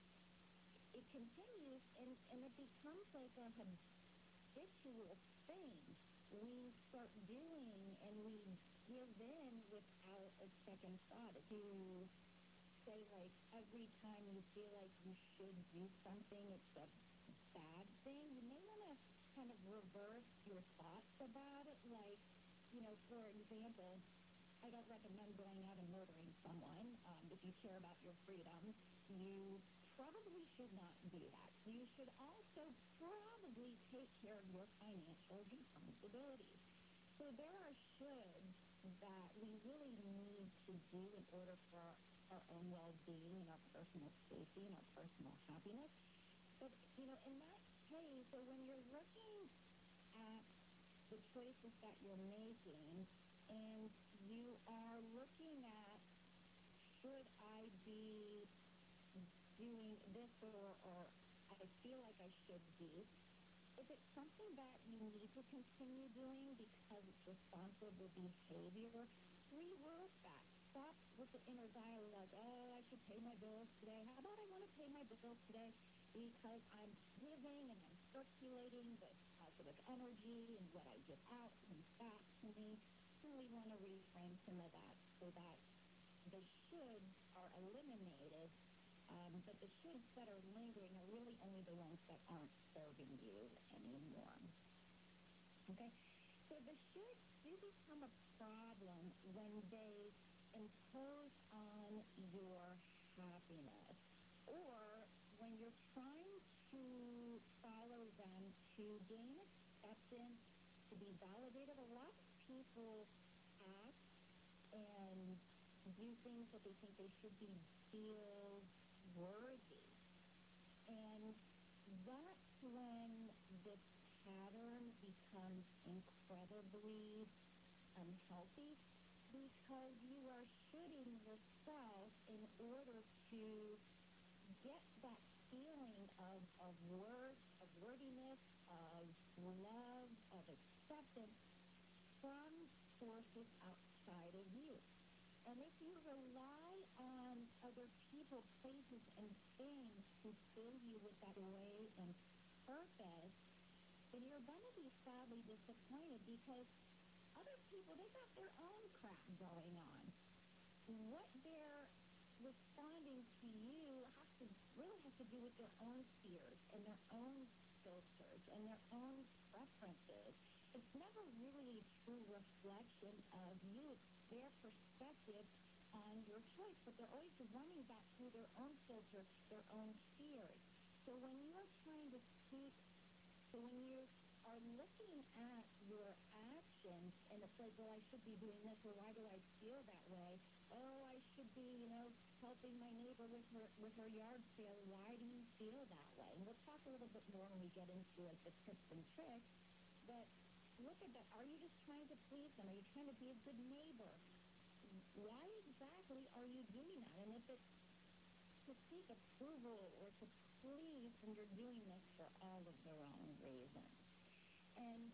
it continues and, and it becomes like a habitual thing. We start doing and we give in without a second thought. If you say, like, every time you feel like you should do something, it's a bad thing, you may want to kind of reverse your thoughts about it. Like, you know, for example, I don't recommend going out and murdering someone. Um, if you care about your freedom, you probably should not do that. You should also probably take care of your financial responsibilities. So there are shoulds that we really need to do in order for our, our own well-being and our personal safety and our personal happiness. But, you know, in that case, so when you're looking at the choices that you're making and you are looking at, should I be doing this or, or I feel like I should be, if it's something that you need to continue doing because it's responsible behavior, reverse that. Stop with the inner dialogue, oh, I should pay my bills today. How about I want to pay my bills today because I'm giving and I'm circulating this positive energy and what I give out comes back to me. And we want to reframe some of that so that the shoulds are eliminated Um, but the shoulds that are lingering are really only the ones that aren't serving you anymore. Okay? So the shoulds do become a problem when they impose on your happiness, or when you're trying to follow them to gain acceptance, to be validated. A lot of people act and do things that they think they should be feel worthy. And that's when this pattern becomes incredibly unhealthy, because you are shooting yourself in order to get that feeling of, of worth, of worthiness, of love, of acceptance from sources outside of you. And if you rely on other people, places, and things to fill you with that way and purpose, then you're going to be sadly disappointed, because other people, they got their own crap going on. What they're responding to you has to really has to do with their own fears and their own filters and their own preferences. It's never really a true reflection of you. It's their perspective on your choice, but they're always running back through their own filter, their own fears. So when you are trying to seek, so when you are looking at your actions and it's like, well, I should be doing this, or why do I feel that way? Oh, I should be, you know, helping my neighbor with her with her yard sale. Why do you feel that way? And we'll talk a little bit more when we get into like the tips and tricks. But look at that. Are you just trying to please them? Are you trying to be a good neighbor? Why exactly are you doing that? And if it's to seek approval or to please, then you're doing this for all of the wrong reasons. And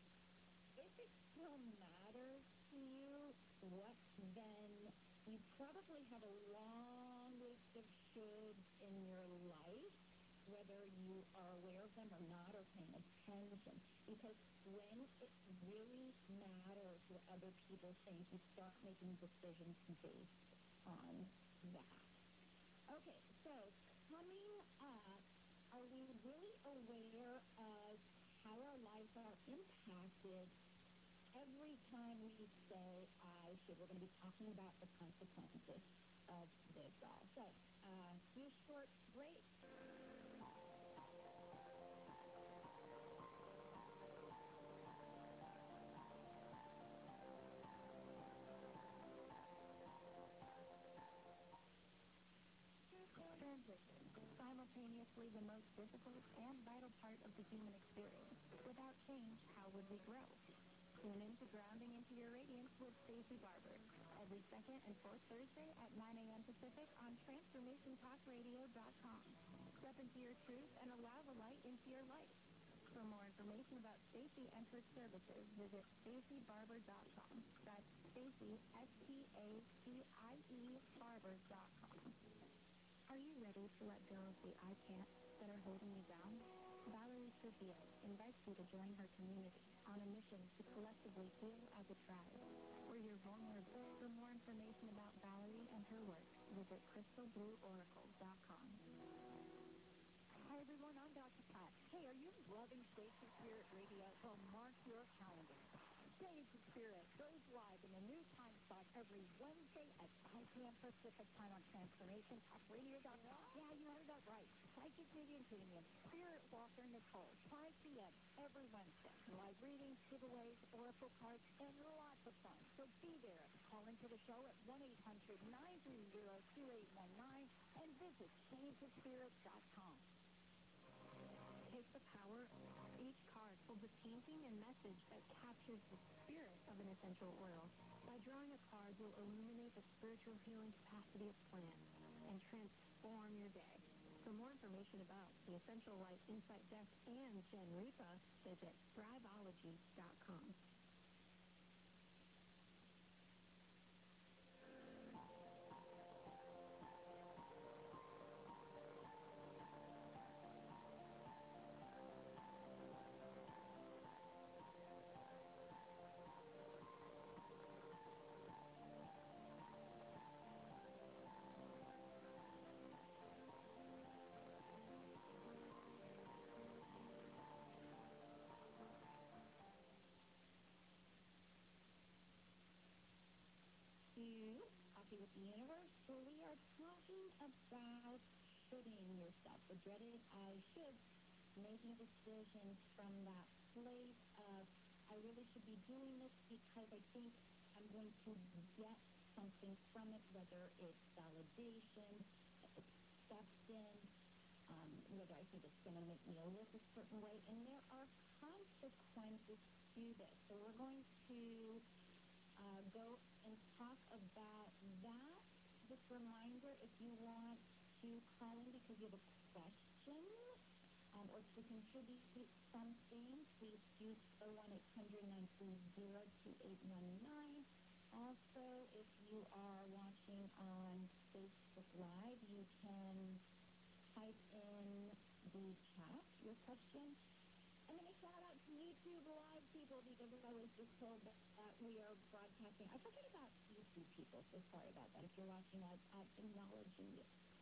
if it still matters to you, what then, you probably have a long list of shoulds in your life, whether you are aware of them or not, or paying attention. Because when it really matters what other people think, you start making decisions based on that. Okay, so coming up, are we really aware of how our lives are impacted every time we say I should? We're going to be talking about the consequences of this all. So, uh, do a short break. Transition, simultaneously the most difficult and vital part of the human experience. Without change, how would we grow? Tune in to Grounding into Your Radiance with Stacey Barber every second and fourth Thursday at nine a.m. Pacific on transformation talk radio dot com. Step into your truth and allow the light into your life. For more information about Stacey and her services, visit stacey barber dot com. That's Stacey, S T A C I E, barber dot com. Are you ready to let go of the I can't that are holding you down? Valerie Trujillo invites you to join her community on a mission to collectively heal as a tribe, where you're vulnerable. For more information about Valerie and her work, visit crystal blue oracle dot com. Hi, everyone. I'm Doctor Pat. Hey, are you loving Stacey Spirit Radio? Well, mark your calendar. Stacey Spirit goes live in a new time slot every Wednesday at five p.m. Pacific time on transformation talk radio dot com. Yeah, you heard that right. Psychic medium premium, Spirit Walker Nicole, five p.m. every Wednesday. Live readings, giveaways, oracle cards, and lots of fun. So be there. Call into the show at one eight hundred nine three zero two eight one nine and visit stacey spirit dot com. Take the power. Each card holds a painting and message that captures the spirit of an essential oil. By drawing a card, you'll illuminate the spiritual healing capacity of plants and transform your day. For more information about the Essential Life Insight Deck and Gen Repa, visit thriveology dot com. to Coffee with the Universe, where we are talking about shoulding yourself, the dreaded I should, making decisions from that place of, I really should be doing this because I think I'm going to get something from it, whether it's validation, acceptance, um, whether I think it's going to make me look a certain way. And there are consequences to this. So we're going to uh, go and talk about that. Just a reminder, if you want to call in because you have a question um, or to contribute something, please do so one eight hundred nine three zero two eight one nine. Also, if you are watching on Facebook Live, you can type in the chat your question. And then a shout out to YouTube Live people, because I was just told that, that we are broadcasting. I forget about YouTube people, so sorry about that. If you're watching, I, I acknowledge you.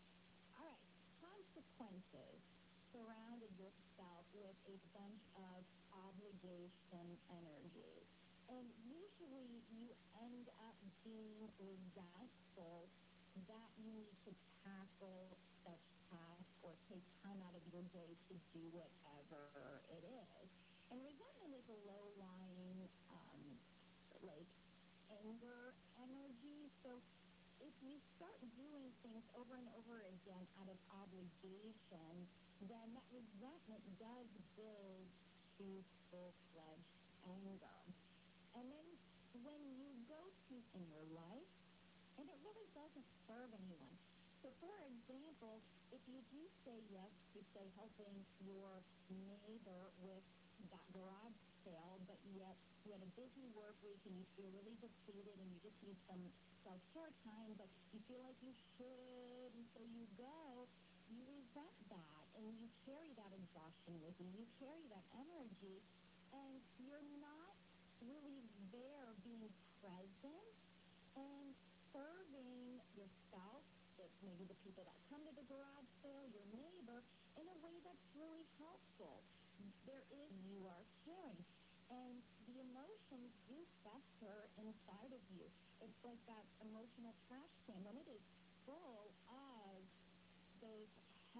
All right, consequences surrounded yourself with a bunch of obligation energy. And usually you end up being resentful that you need to tackle such tasks or take time out of your day to do whatever it is. And resentment is a low-lying, um, like, anger energy. So if you start doing things over and over again out of obligation, then that resentment does build to full-fledged anger. And then when you go to in your life, and it really doesn't serve anyone. So, for example, if you do say yes to, say, helping your neighbor with that garage sale, but yet you had a busy work week and you feel really depleted and you just need some self-care time, but you feel like you should, and so you go, you resent that, and you carry that exhaustion with you. You carry that energy, and you're not really there being present and serving yourself, the, maybe the people that come to the garage sale, your neighbor, in a way that's really helpful. There is, you are caring. And the emotions do fester inside of you. It's like that emotional trash can. When it is full of those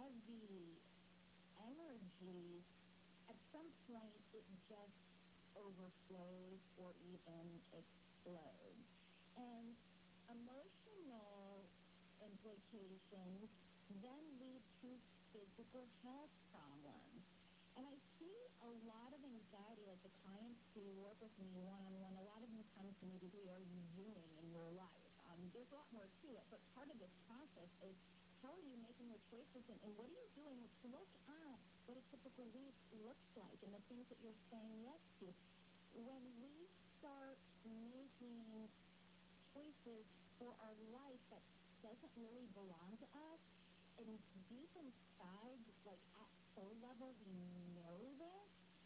heavy energies, at some point it just overflows or even explodes. And emotional implications then lead to physical health problems. And I see a lot of anxiety, like the clients who work with me one-on-one, a lot of them come to me to say, are you doing in your life? Um, there's a lot more to it, but part of this process is how are you making your choices, and, and what are you doing? Look at what a typical week looks like and the things that you're saying yes to. When we start making choices for our life that doesn't really belong to us, and deep inside, like at soul level, we know this,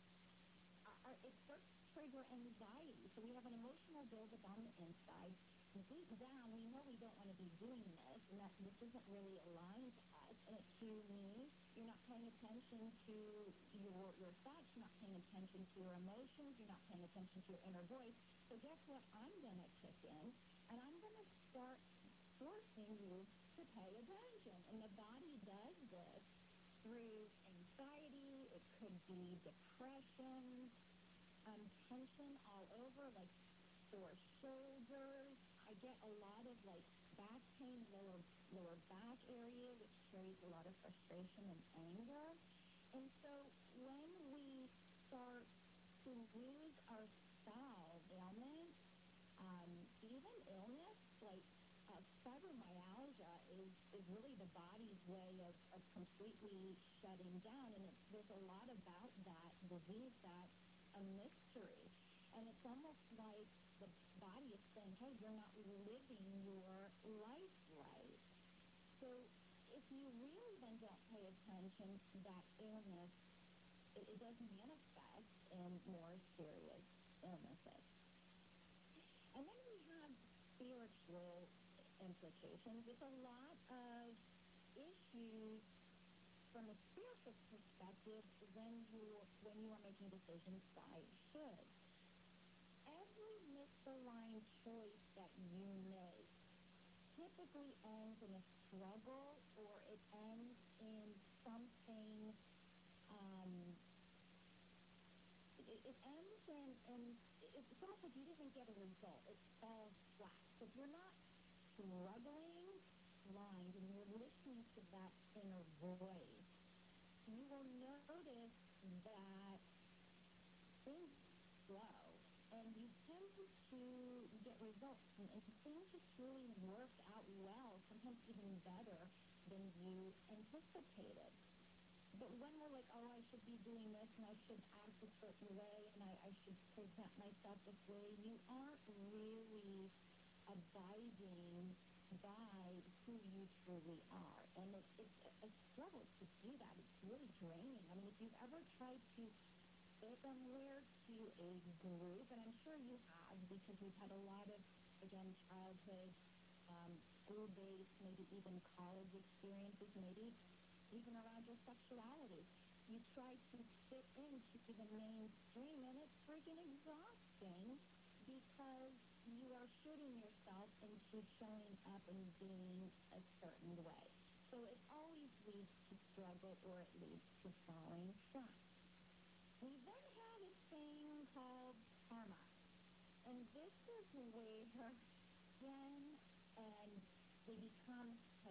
our, our, it starts to trigger anxiety. So we have an emotional buildup on the inside. Deep down, we know we don't want to be doing this, and that this isn't really aligned to us. And it, to me, you're not paying attention to your your thoughts, you're not paying attention to your emotions, you're not paying attention to your inner voice. So guess what? I'm going to kick in, and I'm going to start forcing you to pay attention. And the body does this through anxiety. It could be depression, um, tension all over, like sore shoulders. I get a lot of like back pain, lower lower back area, which carries a lot of frustration and anger. And so when we start to lose our style, ailments, um, even illness, like uh, fibromyalgia is, is really the body's way of, of completely shutting down. And it's, there's a lot about that disease that's a mystery. And it's almost like the body is saying, hey, you're not living your life right. So if you really then don't pay attention to that illness, it, it does manifest in more serious illnesses. And then we have spiritual implications. It's a lot of issues from a spiritual perspective when you when you are making decisions by should. every misaligned choice that you make typically ends in a struggle, or it ends in something, um, it, it ends in, in it, it's almost like you didn't get a result. It falls flat. So if you're not struggling blind and you're listening to that inner voice, you will notice that things flow, and you tend to get results, and, and things just really work out well, sometimes even better than you anticipated. But when we're like, oh, I should be doing this, and I should act a certain way, and I, I should present myself this way, you aren't really abiding by who you truly are. And it, it's a, a struggle to do that. It's really draining. I mean, if you've ever tried to fit somewhere to a group, and I'm sure you have, because we've had a lot of, again, childhood, um, school-based, maybe even college experiences, maybe even around your sexuality. You try to fit into the mainstream, and it's freaking exhausting because you are shooting yourself into showing up and being a certain way. So it always leads to struggle, or it leads to falling flat. We then have a thing called karma. And this is where, again, and they become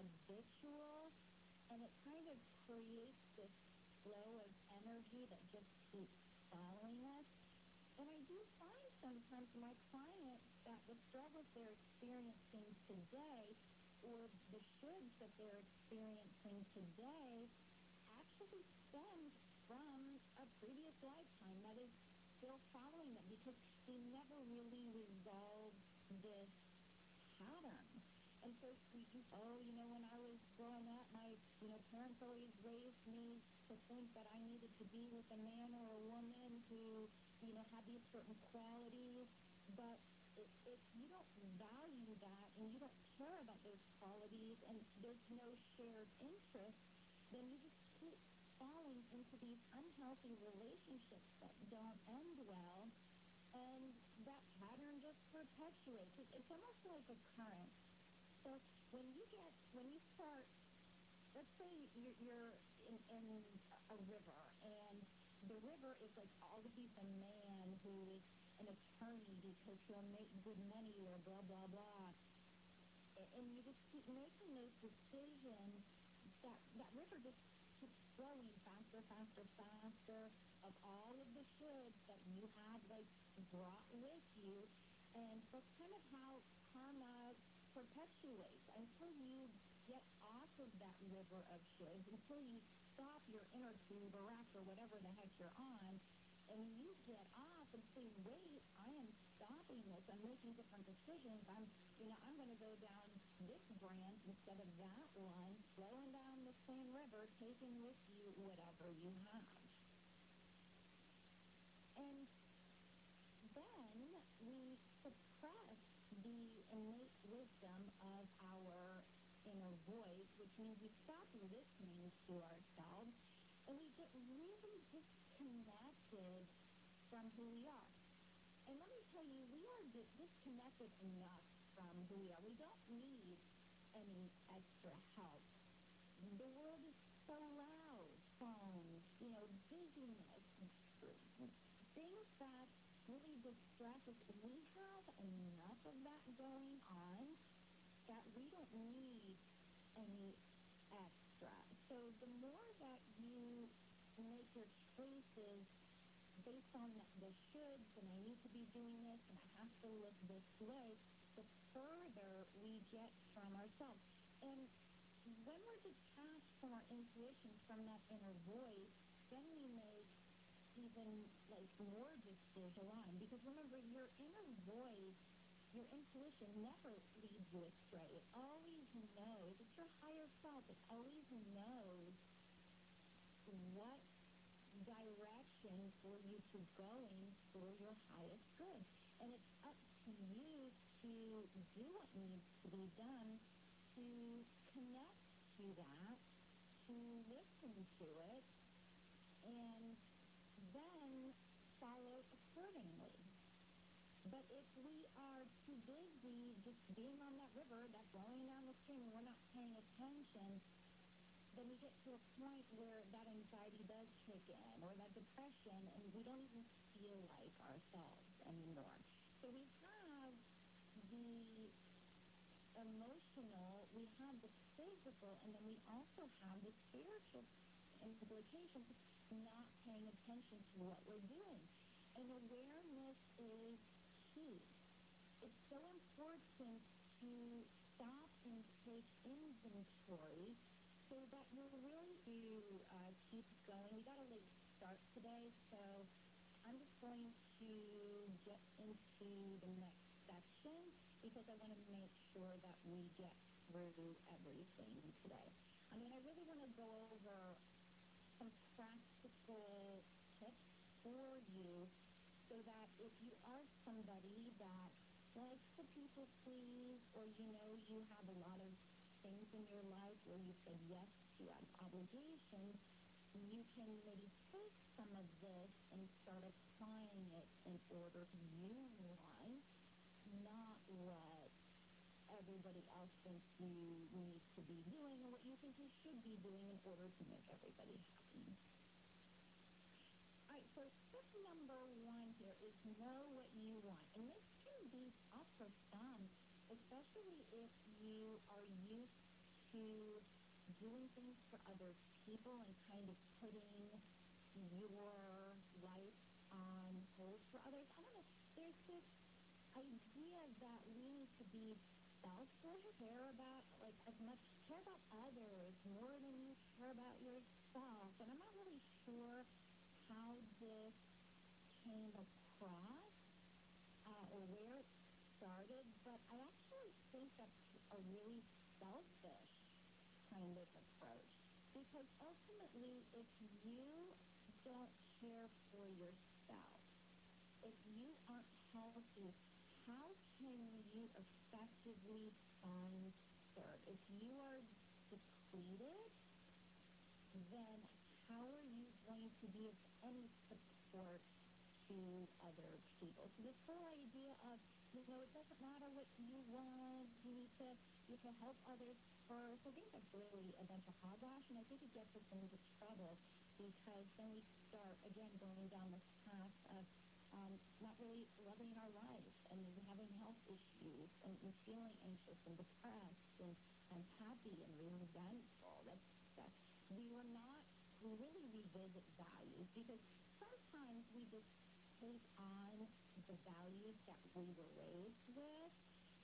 habitual, and it kind of creates this flow of energy that just keeps following us. And I do find sometimes my clients that the struggles they're experiencing today, or the shoulds that they're experiencing today, actually stem from a previous lifetime that is still following them, because they never really resolved this pattern. And so you, you oh, you know, when I was growing up, my, you know, parents always raised me to think that I needed to be with a man or a woman who, you know, had these certain qualities. But if, if you don't value that, and you don't care about those qualities, and there's no shared interest, then you just keep falling into these unhealthy relationships that don't end well, and that pattern just perpetuates. It, it's almost like a current. So when you get, when you start, let's say you're, you're in, in a river, and the river is like always a man who is an attorney because he'll make good money, or blah, blah, blah. And, and you just keep making those decisions, that, that river just keeps flowing faster, faster, faster, of all of the shoulds that you have, like, brought with you. And that's kind of how karma perpetuates until you get off of that river of shoulds, until you stop your inner tube or rack or whatever the heck you're on, and you get off and say, wait, I am stopping this. I'm making different decisions. I'm, you know, I'm going to go down this branch instead of that one, flowing down the same river, taking with you whatever you have. And then we suppress the innate wisdom of our inner voice, which means we stop listening to ourselves, and we get really disconnected from who we are. And let me tell you, we are di- disconnected enough from who we are. We don't need any extra help. The world is so loud. Phones, you know, busyness, things that really distract us. We have enough of that going on that we don't need any extra. So the more that you make your choices based on the, the shoulds, and I need to be doing this, and I have to live this way, the further we get from ourselves. And when we're detached from our intuition, from that inner voice, then we make even like more decision line. Because remember, your inner voice, your intuition never leads you astray. It always knows. It's your higher self. It always knows what direction for you to go in for your highest good. And it's up to you to do what needs to be done, to connect to that, to listen to it, and then follow accordingly. But if we are too busy just being on that river, that flowing down the stream, and we're not paying attention, then we get to a point where that anxiety does kick in, or that depression, and we don't even feel like ourselves anymore. So we have the emotional, we have the physical, and then we also have the spiritual implications of not paying attention to what we're doing. And awareness is key. It's so important to stop and take inventory so that you're really to uh, keep going. We got a late start today, so I'm just going to get into the next section because I want to make sure that we get through everything today. I mean, I really want to go over some practical tips for you so that if you are somebody that likes to people please, or you know you have a lot of things in your life where you said yes to an obligation, you can maybe take some of this and start applying it in order to you want, not what everybody else thinks you need to be doing or what you think you should be doing in order to make everybody happy. All right, so tip number one here is know what you want. And this can be tough for some, especially if you are used to doing things for other people and kind of putting your life on hold for others. I don't know, there's this idea that we need to be selfless, care about, like, as much, care about others more than you care about yourself. And I'm not really sure how this came across uh, or where it started, but I actually think that's a really selfish kind of approach. Because ultimately, if you don't care for yourself, if you aren't healthy, how can you effectively fund serve? If you are depleted, then how are you going to be of any support to other people? So this whole idea of, you know, it doesn't matter what you want, you need to, you can help others first. I think that's really a bunch of hogwash, and I think it gets us into trouble because then we start, again, going down this path of um, not really loving our life and having health issues and, and feeling anxious and depressed and unhappy and resentful. That's, that's, we were not, we really revisit values because sometimes we just take on the values that we were raised with,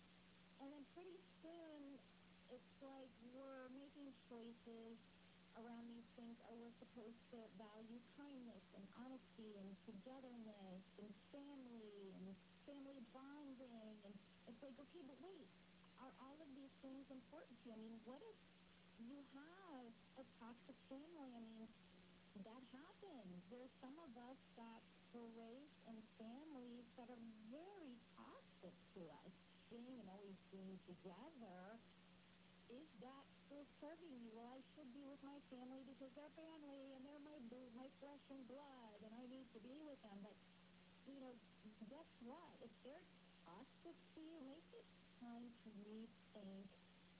and then pretty soon it's like we're making choices around these things. Oh, we're supposed to value kindness and honesty and togetherness and family and family bonding, and it's like, okay, but wait, are all of these things important to you? I mean, what if you have a toxic family? I mean, that happens. There's some of us that were raised in families that are very toxic to us. Being and always being together, is that still serving you? Well, I should be with my family because they're family and they're my my flesh and blood, and I need to be with them. But, you know, guess what? If they're toxic to you, maybe it's time to rethink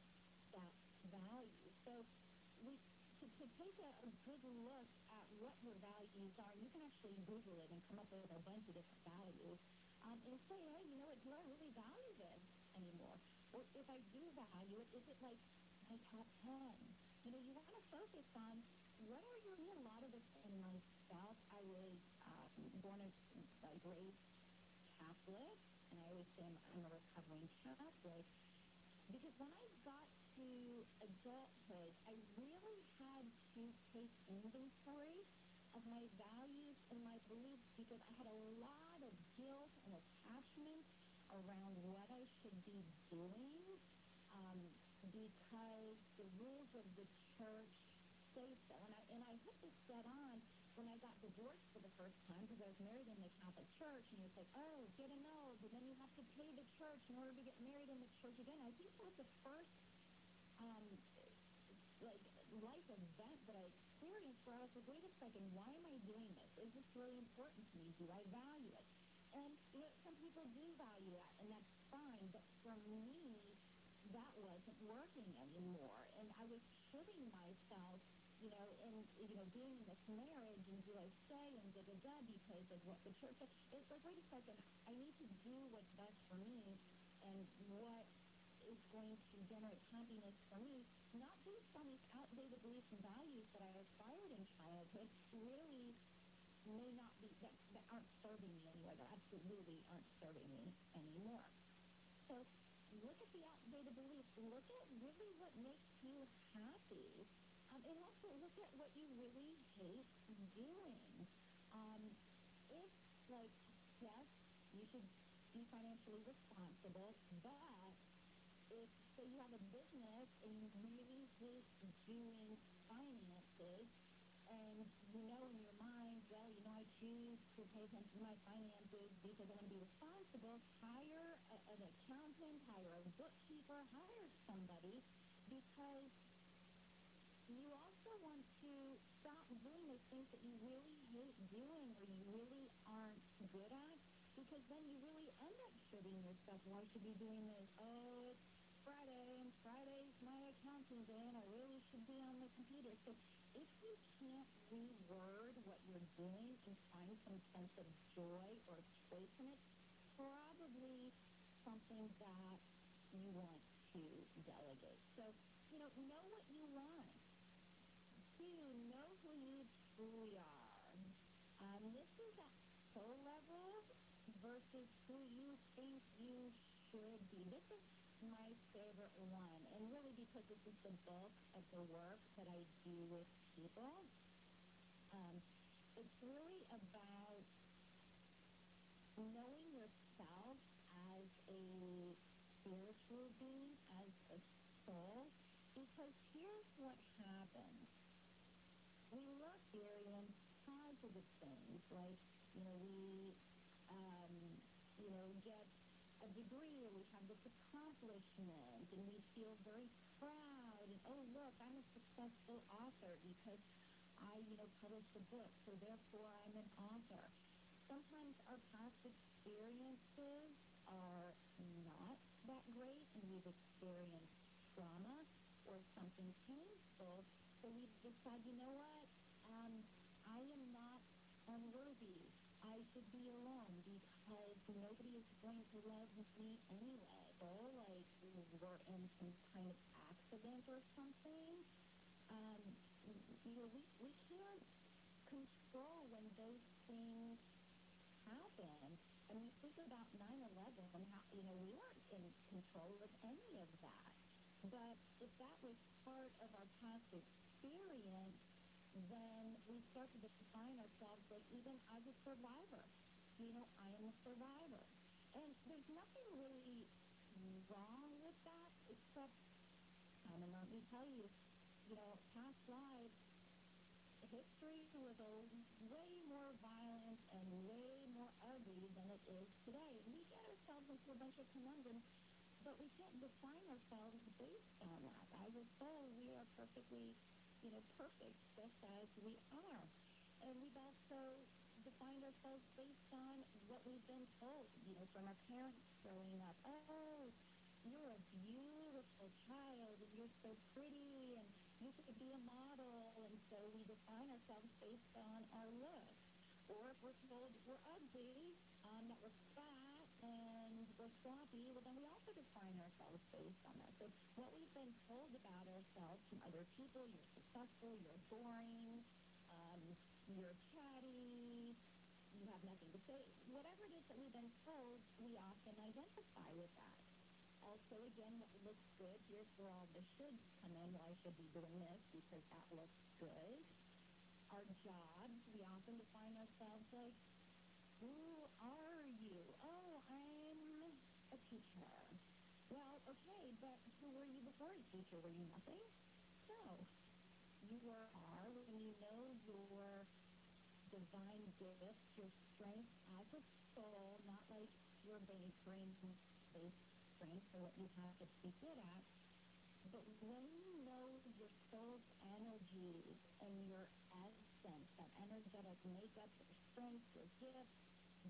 that value. So we to, to take a, a good look at what your values are, you can actually Google it and come up with a bunch of different values, um, and say, hey, you know what, do I really value this anymore? Or if I do value it, is it like my top ten? You know, you want to focus on what are your, a lot of this in myself. I was uh, born and uh, raised Catholic, and I always say I'm, I'm a recovering Catholic. Because when I got to adulthood, I really had to take inventory of my values and my beliefs because I had a lot of guilt and attachment around what I should be doing um, because the rules of the church say so. And I, and I hit this dead on when I got divorced for the first time because I was married in the Catholic Church, and it's like, oh, get annulled, and then you have to pay the church in order to get married in the church again. I think that was the first um, like life event that I experienced where I was like, wait a second, why am I doing this? Is this really important to me? Do I value it? And, you know, some people do value that, and that's fine, but for me, that wasn't working anymore. And I was shitting myself, you know, and, you know, being in this marriage, and do I stay, and da-da-da, because of what the church said. It's like, wait a second, I need to do what's best for me, and what is going to generate happiness for me, not based on these outdated beliefs and values that I acquired in childhood, really may not be, that, that aren't serving me anymore, that absolutely aren't serving me anymore. So look at the outdated beliefs. Look at really what makes you happy. Um, and also look at what you really hate doing. Um, if, like, yes, you should be financially responsible, but if, say, you have a business and you really hate doing finances, and you know in your mind, well, you know, I choose to pay attention to my finances because I want to be responsible, hire a, an accountant, hire a bookkeeper, hire somebody, because you also want to stop doing those things that you really hate doing or you really aren't good at, because then you really end up shitting yourself. Well, I should be doing this. Oh, it's Friday, and Friday's my accounting day, and I really should be on the computer. So if you can't reword what you're doing and find some sense of joy or choice in it, probably something that you want to delegate. So, you know, know what you want. Two, know who you truly are. Um, this is at soul level versus who you think you should be. This is my favorite one, and really because this is the bulk of the work that I do with people. Um, it's really about knowing yourself as a spiritual being, as a soul, because here's what happens. We look, experience positive things, like, you know, we, um, you know, get a degree, or we have this accomplishment, and we feel very proud, and, oh, look, I'm a successful author because I, you know, published a book, so therefore I'm an author. Sometimes our past experiences are not that great, and we've experienced trauma or something painful, so we decide, you know what, um, I am not unworthy. I should be alone because nobody is going to love me anyway. Or like we're in some kind of accident or something. Um, you know, we, we can't control when those things happen. And we think about nine eleven, how, you know, we weren't in control of any of that. But if that was part of our past experience, then we start to define ourselves like even as a survivor. You know, I am a survivor. And there's nothing really wrong with that, except, um, and let me tell you, you know, past lives, history was a way more violent and way more ugly than it is today. We get ourselves into a bunch of conundrums, but we can't define ourselves based on that. As a soul, we are perfectly, you know, perfect just as we are. And we've also defined ourselves based on what we've been told, you know, from our parents growing up. Oh, you're a beautiful child, and you're so pretty, and you could be a model, and so we define ourselves based on our looks. Or if we're told we're ugly, um, that we're fat, and we're sloppy, well, then we also define ourselves based on that. So what we've been told about ourselves from other people, you're successful, you're boring, um, you're chatty, you have nothing to say. Whatever it is that we've been told, we often identify with that. Also, again, what looks good, here's where all the shoulds come in. Well, I should be doing this because that looks good. Our jobs, we often define ourselves like, who are you? Oh, I'm a teacher. Well, okay, but who were you before a teacher? Were you nothing? No. You were are when you know your divine gifts, your strength as a soul, not like your brain-based strength or what you have to be good at, but when you know your soul's energy and your essence, that energetic makeup, your strength, your gifts, your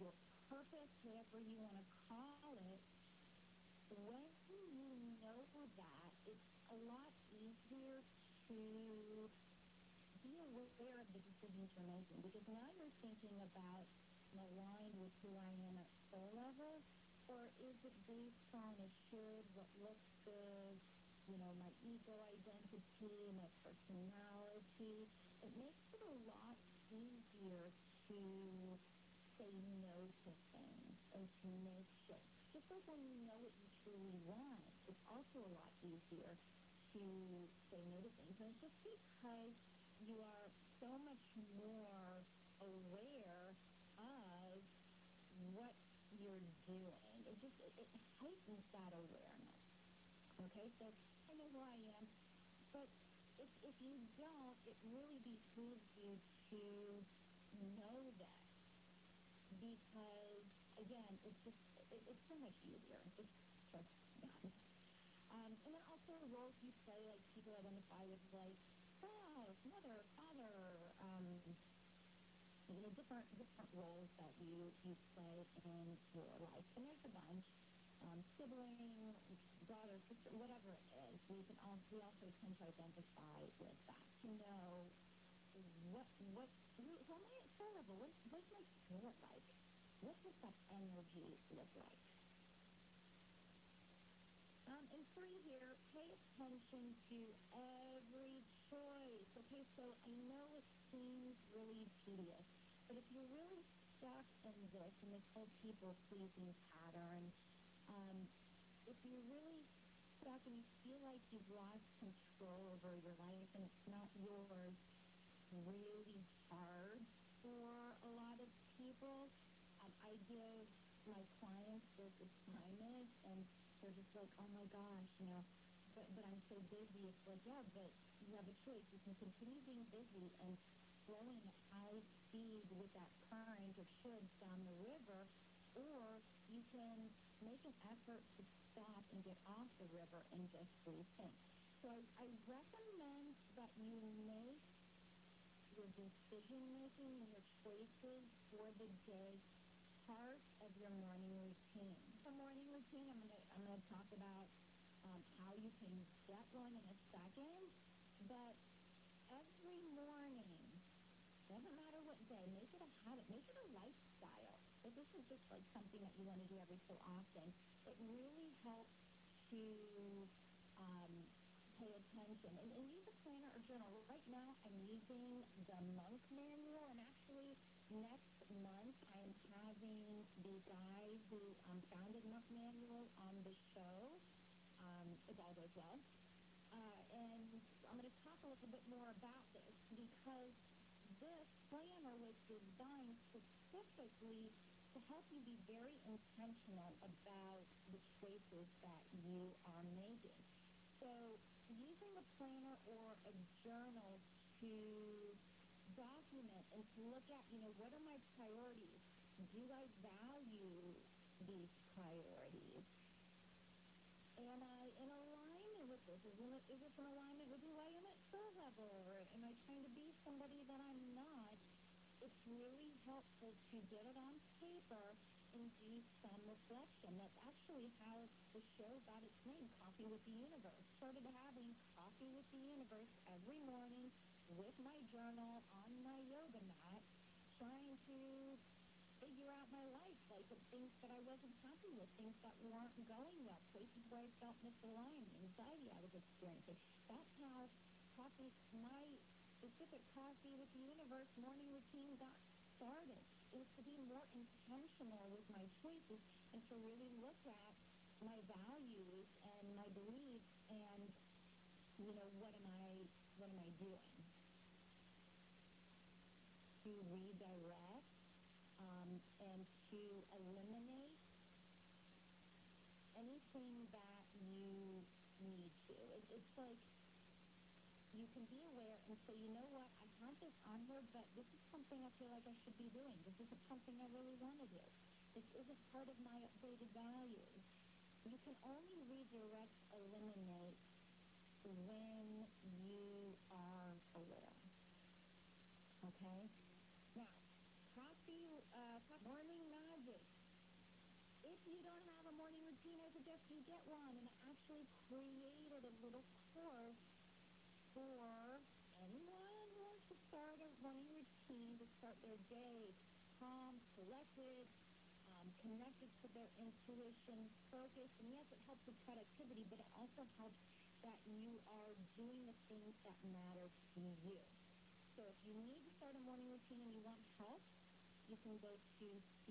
purpose, whatever you want to call it, when you know that, it's a lot easier to be aware of the decisions you're making, because now you're thinking about and aligned with who I am at soul level, or is it based on a should, what looks good, you know, my ego identity, my personality. It makes it a lot easier to say no to things and to make shifts. Just like when you know what you truly want, it's also a lot easier to say no to things. And it's just because you are so much more aware of what you're doing. It just, it, it heightens that awareness. Okay, so I know who I am, but if, if you don't, it really behooves you to know that, because, again, it's just, it, it's so much easier. Just trust me. Um, and then also roles you play, like people identify with, like spouse, mother, father, um, you know, different different roles that you, you play in your life. And there's a bunch. Um, sibling, brother, sister, whatever it is, we can all, we also tend to identify with that, to know what, what, who, who am I at soul level? What, what's my spirit like? What does that energy look like? Um, and three here, pay attention to every choice. Okay, so I know it seems really tedious, but if you're really stuck in this, in this whole people-pleasing pattern, Um, if you're really stuck and you feel like you've lost control over your life and it's not yours, really hard for a lot of people. Um, I give my clients this assignment and they're just like, oh my gosh, you know, but, but I'm so busy. It's like, yeah, but you have a choice. You can continue being busy and flowing at high speed with that current of shoulds down the river, or you can make an effort to stop and get off the river and just rethink. So I, I recommend that you make your decision-making and your choices for the day part of your morning routine. For morning routine, I'm going to I'm going to talk about um, how you can get one in a second, but every morning, doesn't matter what day, make it a habit, make it a lifestyle. But this is just like something that you want to do every so often. It really helps to um, pay attention. And, and use a planner or journal. Right now, I'm using the Monk Manual, and actually next month I am having the guy who um, founded Monk Manual on the show, um, if all goes well. Uh, and I'm going to talk a little bit more about this, because this planner was designed specifically to help you be very intentional about the choices that you are making. So using a planner or a journal to document and to look at, you know, what are my priorities? Do I value these priorities? Am I in alignment with this? Is it, is it in alignment with who I am at soul level? Or am I trying to be somebody that I'm not? It's really helpful to get it on paper and do some reflection. That's actually how the show got its name, Coffee with the Universe. Started having coffee with the universe every morning with my journal on my yoga mat, trying to figure out my life, like the things that I wasn't happy with, things that weren't going well, places where I felt misaligned, anxiety I was experiencing. That's how coffee, my specific Coffee with the Universe morning routine got started. It was to be more intentional with my choices and to really look at my values and my beliefs and, you know, what am I, what am I doing? To redirect um, and to eliminate anything that you need to. It, it's like you can be aware and say, you know what, I have this on here, but this is something I feel like I should be doing. This isn't something I really want to do. This isn't part of my updated values. You can only redirect, eliminate when you are aware. Okay? Now, coffee, uh, morning magic. if you don't have a morning routine, I suggest you get one. And I actually created a little course for anyone who wants to start a morning routine to start their day calm, collected, um, connected to their intuition, focused. And yes, it helps with productivity, but it also helps that you are doing the things that matter to you. So if you need to start a morning routine and you want help, you can go to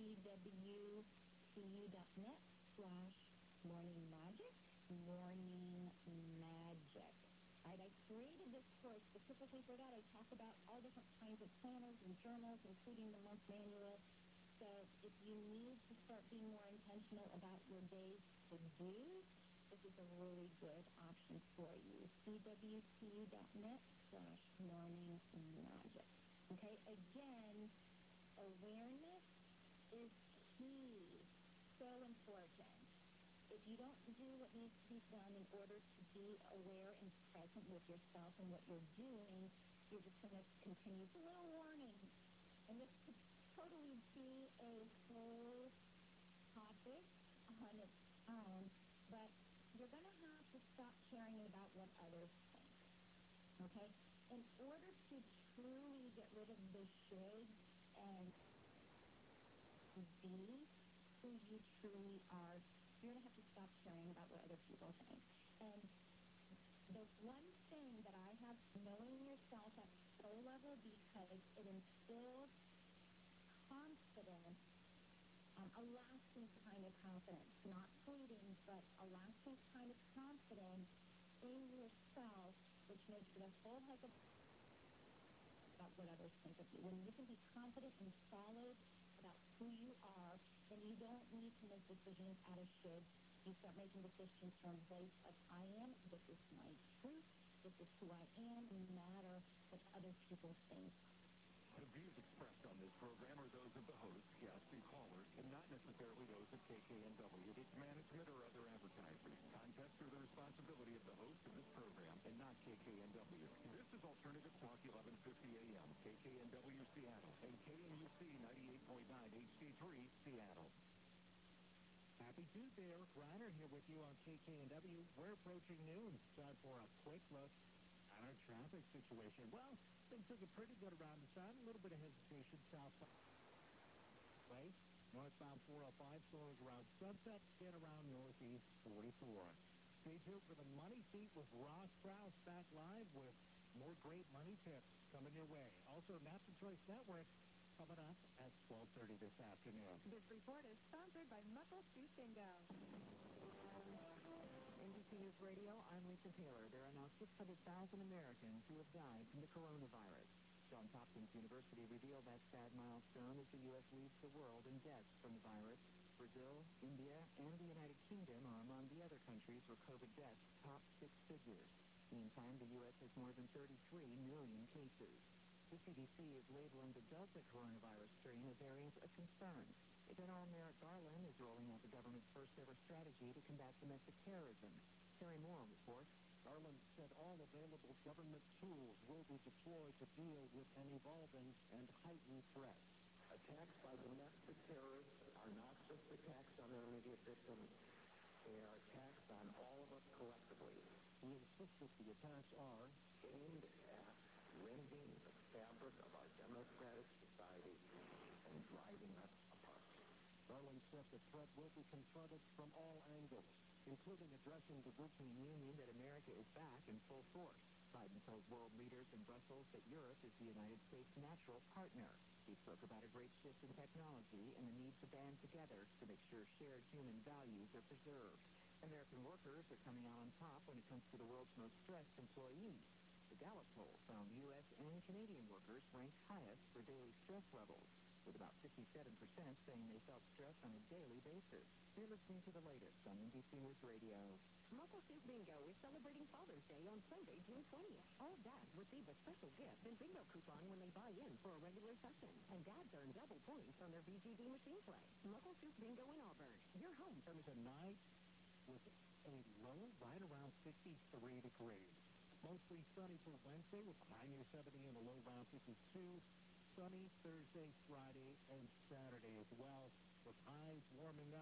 cwcu.net slash morning magic, morning magic. Right, I created this course specifically for that. I talk about all different kinds of planners and journals, including the month manual. So if you need to start being more intentional about your day's to-do, this is a really good option for you. cwcu.net slash morning magic. Okay, again, awareness is key. So important. If you don't do what needs to be done in order to be aware and present with yourself and what you're doing, you're just going to continue. It's a little warning. And this could totally be a whole topic on its own, but you're going to have to stop caring about what others think. Okay? In order to truly get rid of the shoulds and be who you truly are, you're going to have to stop caring about what other people think. And the one thing that I have, knowing yourself at soul level, because it instills confidence, um, a lasting kind of confidence, not fleeting, but a lasting kind of confidence in yourself, which makes it a whole heck of about what others think of you. When you can be confident and solid about who you are, then you don't need to make decisions out of should. You start making decisions from a place of I am, this is my truth, this is who I am, no matter what other people think. The views expressed on this program are those of the host, guests, and callers, and not necessarily those of K K N W, its management, or other advertisers. Contests are the responsibility of the host of this program and not K K N W. This is Alternative Talk eleven fifty A M, K K N W Seattle, and K N U C ninety-eight point nine H D three Seattle. Happy Tuesday, Eric Reiner here with you on K K N W. We're approaching noon. Time for a quick look at our traffic situation. Well, things looking pretty good around the sun. A little bit of hesitation southbound way. Northbound four oh five slows around Sunset and around Northeast forty-four. Stay tuned for the Money Seat with Ross Krause back live with more great money tips coming your way. Also, National Choice Network coming up at twelve thirty this afternoon. This report is sponsored by Muckle Street Bingo. N B C News Radio, I'm Lisa Taylor. There are now six hundred thousand Americans who have died from the coronavirus. Johns Hopkins University revealed that sad milestone as the U S leads the world in deaths from the virus. Brazil, India, and the United Kingdom are among the other countries where COVID deaths top six figures. Meantime, the U S has more than thirty-three million cases. The C D C is labeling the Delta coronavirus strain a variant of concern. General Merrick Garland is rolling out the government's first-ever strategy to combat domestic terrorism. Terry Moore reports. Garland said all available government tools will be deployed to deal with an evolving and heightened threat. Attacks by domestic terrorists are not just attacks on their immediate victims. They are attacks on all of us collectively. He insisted the attacks are aimed at rending the fabric of our democratic society and driving us apart. Garland said the threat will be confronted from all angles, including addressing the European Union that America is back in full force. Biden told world leaders in Brussels that Europe is the United States' natural partner. He spoke about a great shift in technology and the need to band together to make sure shared human values are preserved. American workers are coming out on top when it comes to the world's most stressed employees. The Gallup poll found U S and Canadian workers ranked highest for daily stress levels, with about fifty-seven percent saying they felt stress on a daily basis. You're listening to the latest on N B C News Radio. Muckle Soup Bingo is celebrating Father's Day on Sunday, June twentieth. All dads receive a special gift and bingo coupon when they buy in for a regular session. And dads earn double points on their V G D machine play. Muckle Soup Bingo in Auburn. Your home from tonight with a low right around sixty-three degrees. Mostly sunny for Wednesday with a high near seventy and a low around fifty-two. Sunny Thursday, Friday, and Saturday as well, with highs warming up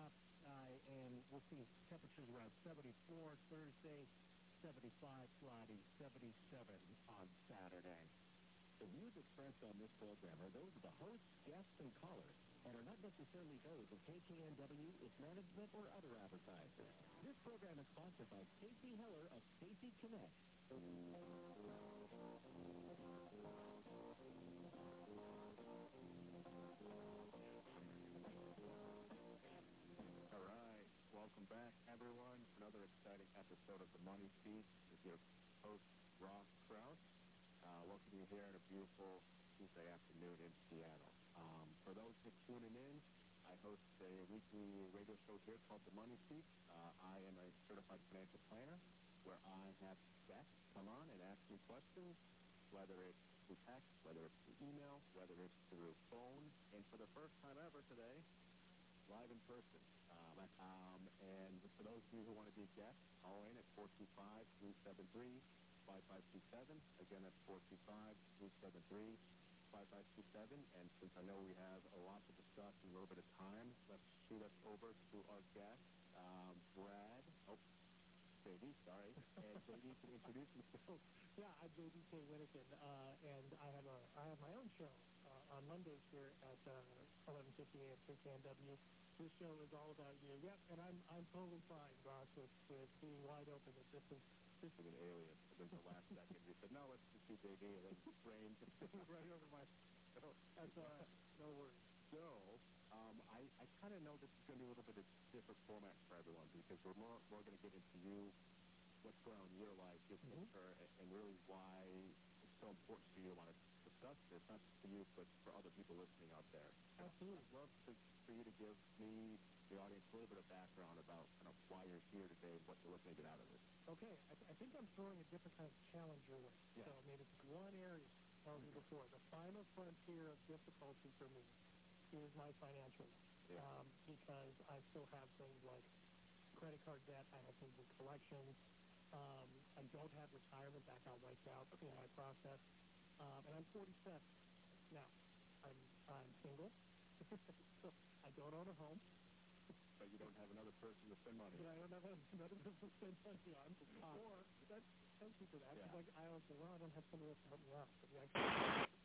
uh, and we'll see temperatures around seventy-four Thursday, seventy-five Friday, seventy-seven on Saturday. The views expressed on this program are those of the hosts, guests, and callers, and are not necessarily those of K K N W, its management, or other advertisers. This program is sponsored by Stacy Heller of Stacy Connect. All right. Welcome back, everyone, to another exciting episode of The Money Speech with your host, Ross Kraus. Uh, welcome you here on a beautiful Tuesday afternoon in Seattle. Um, for those just tuning in, I host a weekly radio show here called The Money Speech. Uh, I am a certified financial planner where I have guests come on and ask me questions, whether it's through text, whether it's through email, whether it's through phone, and for the first time ever today, live in person. Um, um, and for those of you who want to be guests, call in at four two five, three seven three, five five two seven. Again, that's four two five, three seven three, five five two seven. And since I know we have a lot to discuss in a little bit of time, let's shoot us over to our guest, um, Brad. Oh, J D, sorry. And J D can introduce himself. Yeah, I'm J D K Winnikin, uh, and I have a I have my own show uh, on Mondays here at uh, eleven fifty a.m. K K N W. This show is all about you. Yep, and I'm I'm totally fine, Ross, with, with being wide open at this is This is an alien. And then the last second, you said, no, let's just do J D, and then brain right over my show. That's all right. No worries. So, um, I, I kind of know this is going to be a little bit of different format for everyone because we're more, more going to get into you, what's going on in your life, your Mm-hmm. picture, and, and really why it's so important for you to want to discuss this, not just for you, but for other people listening out there. Absolutely. I'd love to, for you to give me, the audience, a little bit of background about kind of why you're here today and what you're looking to get out of this. Okay, I, th- I think I'm throwing a different kind of challenge your way. Yeah. So maybe it's one area, told you before, the final frontier of difficulty for me is my financial life. Yeah. Um, because I still have things like credit card debt, I have things with collections, um, I don't have retirement that got wiped out Okay. in my process, um, and I'm forty-seven. Now, I'm, I'm single, so I don't own a home. But you don't have another person to spend money But on. I don't have another person to spend money on. Or, that's, thank you for that, because Yeah. I, I always say, well, I don't have somebody else to help me out. But yeah, I